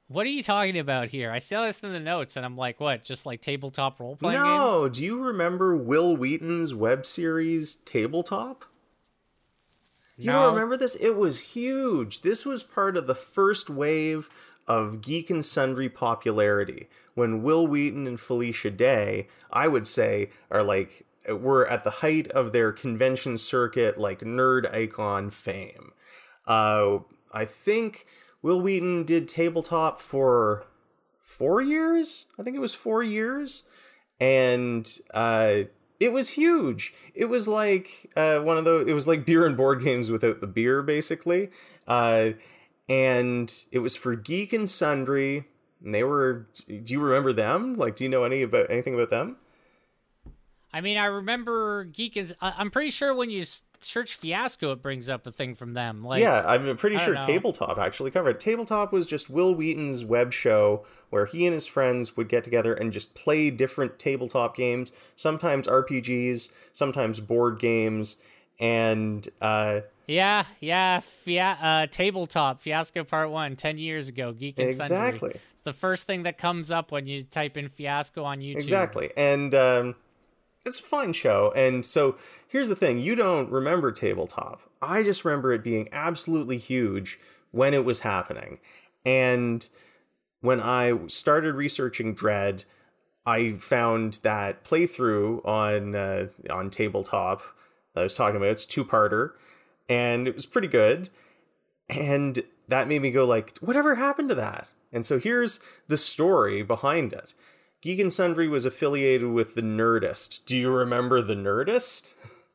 What are you talking about here? I saw this in the notes, and I'm like, what? Just like tabletop role playing no, games? do you remember Will Wheaton's web series Tabletop? You No. don't remember this? It was huge. This was part of the first wave of Geek and Sundry popularity when Will Wheaton and Felicia Day, I would say, are like, were at the height of their convention circuit, like nerd icon fame. Uh, I think Will Wheaton did Tabletop for four years. I think it was four years. And uh, it was huge. It was like uh, one of those, it was like beer and board games without the beer, basically. Uh, and it was for Geek and Sundry. And they were, do you remember them? Like, do you know any about anything about them? I mean, I remember Geek is. I- I'm pretty sure when you search Fiasco, it brings up a thing from them. Like, yeah, I'm pretty sure know. Tabletop actually covered it. Tabletop was just Will Wheaton's web show where he and his friends would get together and just play different tabletop games, sometimes R P Gs, sometimes board games, and uh, yeah, yeah, Fia- uh, Tabletop Fiasco Part One, ten years ago, Geek and Sundry. exactly, It's the first thing that comes up when you type in Fiasco on YouTube. exactly, and um, it's a fine show. And so here's the thing: you don't remember Tabletop. I just remember it being absolutely huge when it was happening, and when I started researching Dread, I found that playthrough on uh, on Tabletop that I was talking about. It's a two-parter, and it was pretty good. And that made me go like, whatever happened to that? And so here's the story behind it. Geek and Sundry was affiliated with the Nerdist. Do you remember the Nerdist?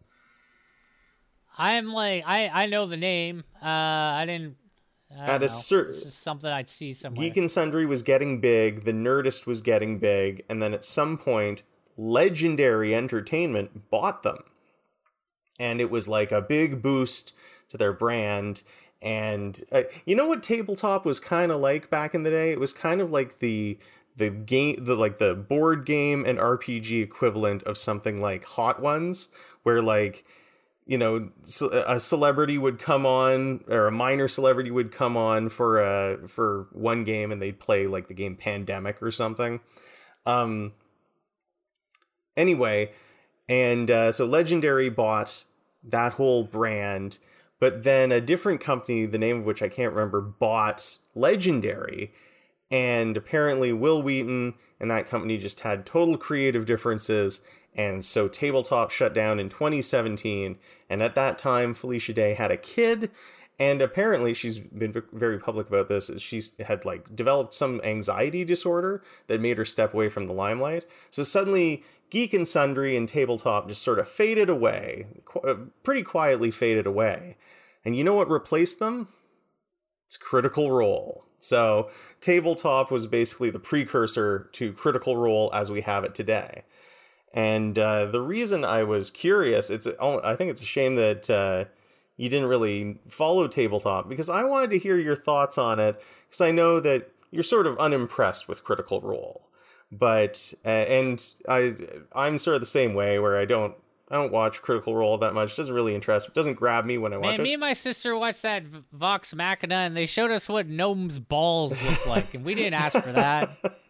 I'm like, I, I know the name. Uh, I didn't. I don't At a know. cer- It's just something I'd see somewhere. Geek and Sundry was getting big, the Nerdist was getting big, and then at some point, Legendary Entertainment bought them. And it was like a big boost to their brand. And uh, you know what Tabletop was kind of like back in the day? It was kind of like the the game, the like the board game and R P G equivalent of something like Hot Ones, where like, you know, a celebrity would come on, or a minor celebrity would come on for a for one game, and they'd play like the game Pandemic or something. Um. Anyway, and uh, so Legendary bought that whole brand, but then a different company, the name of which I can't remember, bought Legendary, and apparently Will Wheaton and that company just had total creative differences. And so Tabletop shut down in twenty seventeen, and at that time Felicia Day had a kid, and apparently she's been very public about this. She's had like developed some anxiety disorder that made her step away from the limelight. So suddenly Geek and Sundry and Tabletop just sort of faded away, qu- pretty quietly faded away. And you know what replaced them? It's Critical Role. So Tabletop was basically the precursor to Critical Role as we have it today. And uh, the reason I was curious, it's I think it's a shame that uh, you didn't really follow Tabletop, because I wanted to hear your thoughts on it, because I know that you're sort of unimpressed with Critical Role. But uh, and I I'm sort of the same way, where I don't I don't watch Critical Role that much. It doesn't really interest. It doesn't grab me when I watch Man, it. me and my sister watched that V- Vox Machina, and they showed us what gnome's balls look like, and we didn't ask for that.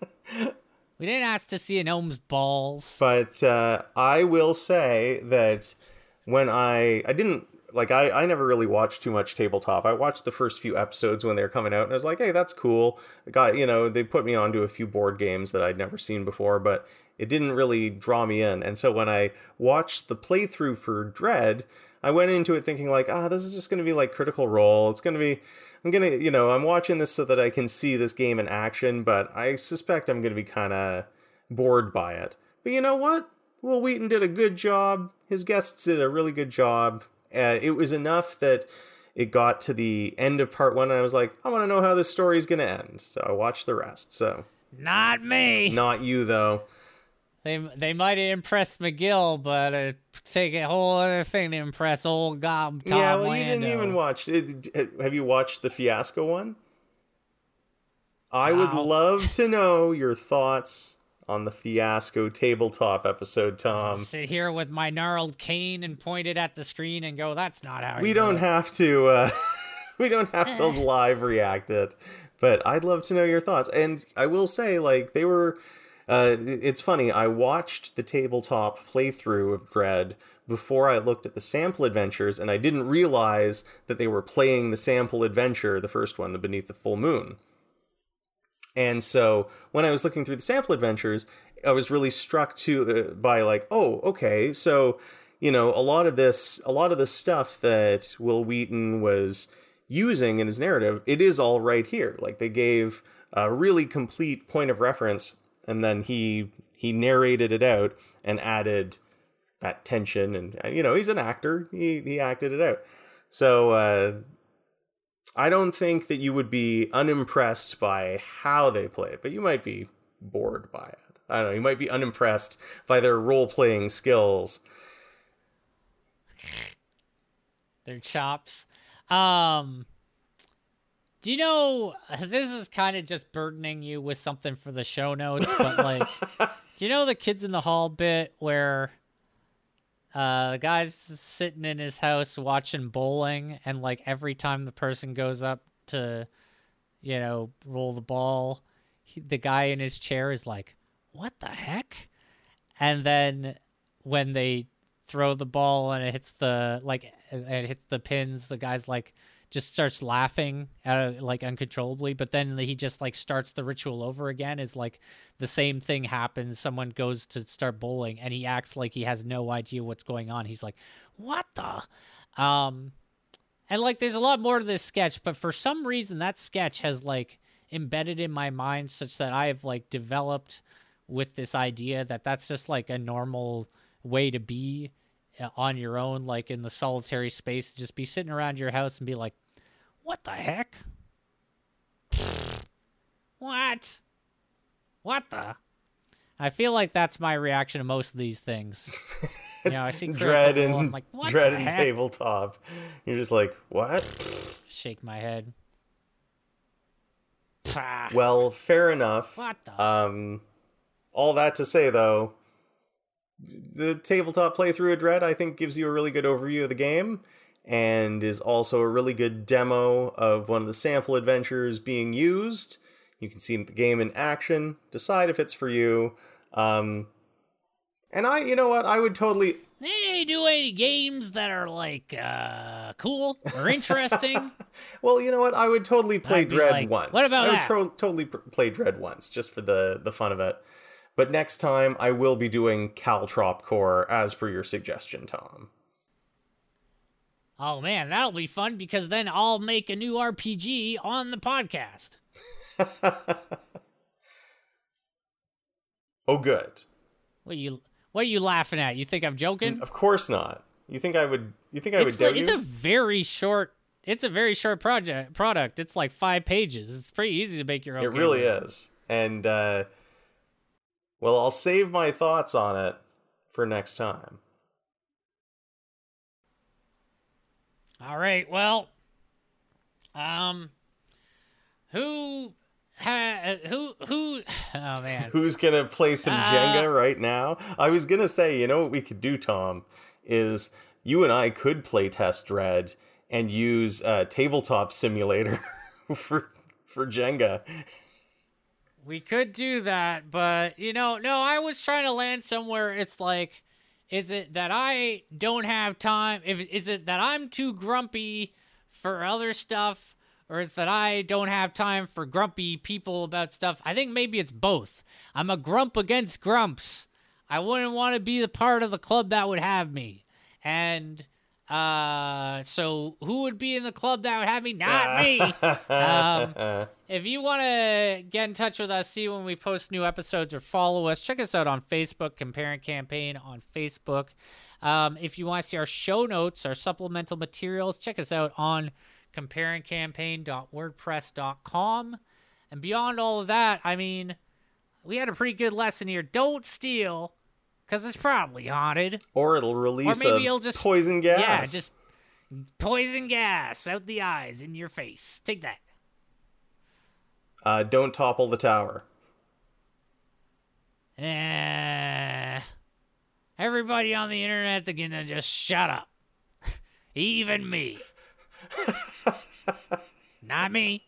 We didn't ask to see a gnome's balls. But uh, I will say that when I I didn't like I, I never really watched too much Tabletop. I watched the first few episodes when they were coming out, and I was like, hey, that's cool. I got, you know, they put me onto a few board games that I'd never seen before, but it didn't really draw me in. And so when I watched the playthrough for Dread, I went into it thinking like, ah, this is just going to be like Critical Role. It's going to be, I'm going to, you know, I'm watching this so that I can see this game in action, but I suspect I'm going to be kind of bored by it. But you know what? Will Wheaton did a good job. His guests did a really good job. Uh, it was enough that it got to the end of part one, and I was like, I want to know how this story is going to end. So I watched the rest. So Not me. not you, though. They they might have impressed McGill, but it take a whole other thing to impress old Gob Tom yeah, well, Lando. you didn't even watch it. Have you watched the Fiasco one? I would Wow. love to know your thoughts on the Fiasco Tabletop episode, Tom. Sit here with my gnarled cane and point it at the screen and go, that's not how We you don't do it. have to. Uh, we don't have to live react it. But I'd love to know your thoughts. And I will say, like, they were... Uh, it's funny, I watched the tabletop playthrough of Dread before I looked at the sample adventures, and I didn't realize that they were playing the sample adventure, the first one, the Beneath the Full Moon. And so when I was looking through the sample adventures, I was really struck to uh, by like, oh, okay, so, you know, a lot of this, a lot of the stuff that Wil Wheaton was using in his narrative, it is all right here. Like, they gave a really complete point of reference, and then he he narrated it out and added that tension, and, you know, he's an actor, he he acted it out. So uh I don't think that you would be unimpressed by how they play it, but you might be bored by it. I don't know, you might be unimpressed by their role-playing skills. Their chops. Um, do you know, this is kind of just burdening you with something for the show notes, but like, do you know the Kids in the Hall bit where uh, the guy's sitting in his house watching bowling, and like every time the person goes up to, you know, roll the ball, he, the guy in his chair is like, what the heck? And then when they throw the ball and it hits the, like, and it hits the pins, the guy's like, just starts laughing at, like, uncontrollably, but then he just like starts the ritual over again. Is like the same thing happens. Someone goes to start bowling and he acts like he has no idea what's going on. He's like, what the? Um, and like, there's a lot more to this sketch, but for some reason that sketch has like embedded in my mind such that I've like developed with this idea that that's just like a normal way to be on your own, like in the solitary space, just be sitting around your house and be like, what the heck? What? What the? I feel like that's my reaction to most of these things. You know, I see Dread Critical, and I'm like, what Dread the and heck? Tabletop. You're just like, what? Shake my head. Pah. Well, fair enough. What the? Um, all that to say, though, the tabletop playthrough of Dread, I think, gives you a really good overview of the game, and is also a really good demo of one of the sample adventures being used. You can see the game in action, decide if it's for you. Um, and I, you know what, I would totally... They do any games that are like uh, cool or interesting. Well, you know what, I would totally play I'd be Dread like, once. what about I would that? tro- totally pr- play Dread once, just for the, the fun of it. But next time, I will be doing Caltrop Core, as per your suggestion, Tom. Oh man, that'll be fun, because then I'll make a new R P G on the podcast. Oh, good. What are you What are you laughing at? You think I'm joking? Of course not. You think I would? You think I It's would doubt the- it's you? a very short. It's a very short project product. It's like five pages. It's pretty easy to make your own. It game really with. is. And uh, well, I'll save my thoughts on it for next time. All right. Well, um, who, ha, who, who? Oh man. Who's gonna play some Uh, Jenga right now? I was gonna say, you know what we could do, Tom, is you and I could play test Dread and use uh, Tabletop Simulator for for Jenga. We could do that, but, you know, no, I was trying to land somewhere. It's like, is it that I don't have time? If Is it that I'm too grumpy for other stuff? Or is it that I don't have time for grumpy people about stuff? I think maybe it's both. I'm a grump against grumps. I wouldn't want to be the part of the club that would have me. And... Uh, so who would be in the club that would have me? Not me. Um, if you want to get in touch with us, see when we post new episodes, or follow us, check us out on Facebook, Comparing Campaign on Facebook. Um, if you want to see our show notes, our supplemental materials, check us out on comparing campaign dot wordpress dot com. And beyond all of that, I mean, we had a pretty good lesson here. Don't steal. Because it's probably haunted. Or it'll release Or maybe a it'll just- poison gas. Yeah, just poison gas out the eyes, in your face. Take that. Uh, don't topple the tower. Eh, everybody on the internet, they're gonna just shut up. Even me. Not me.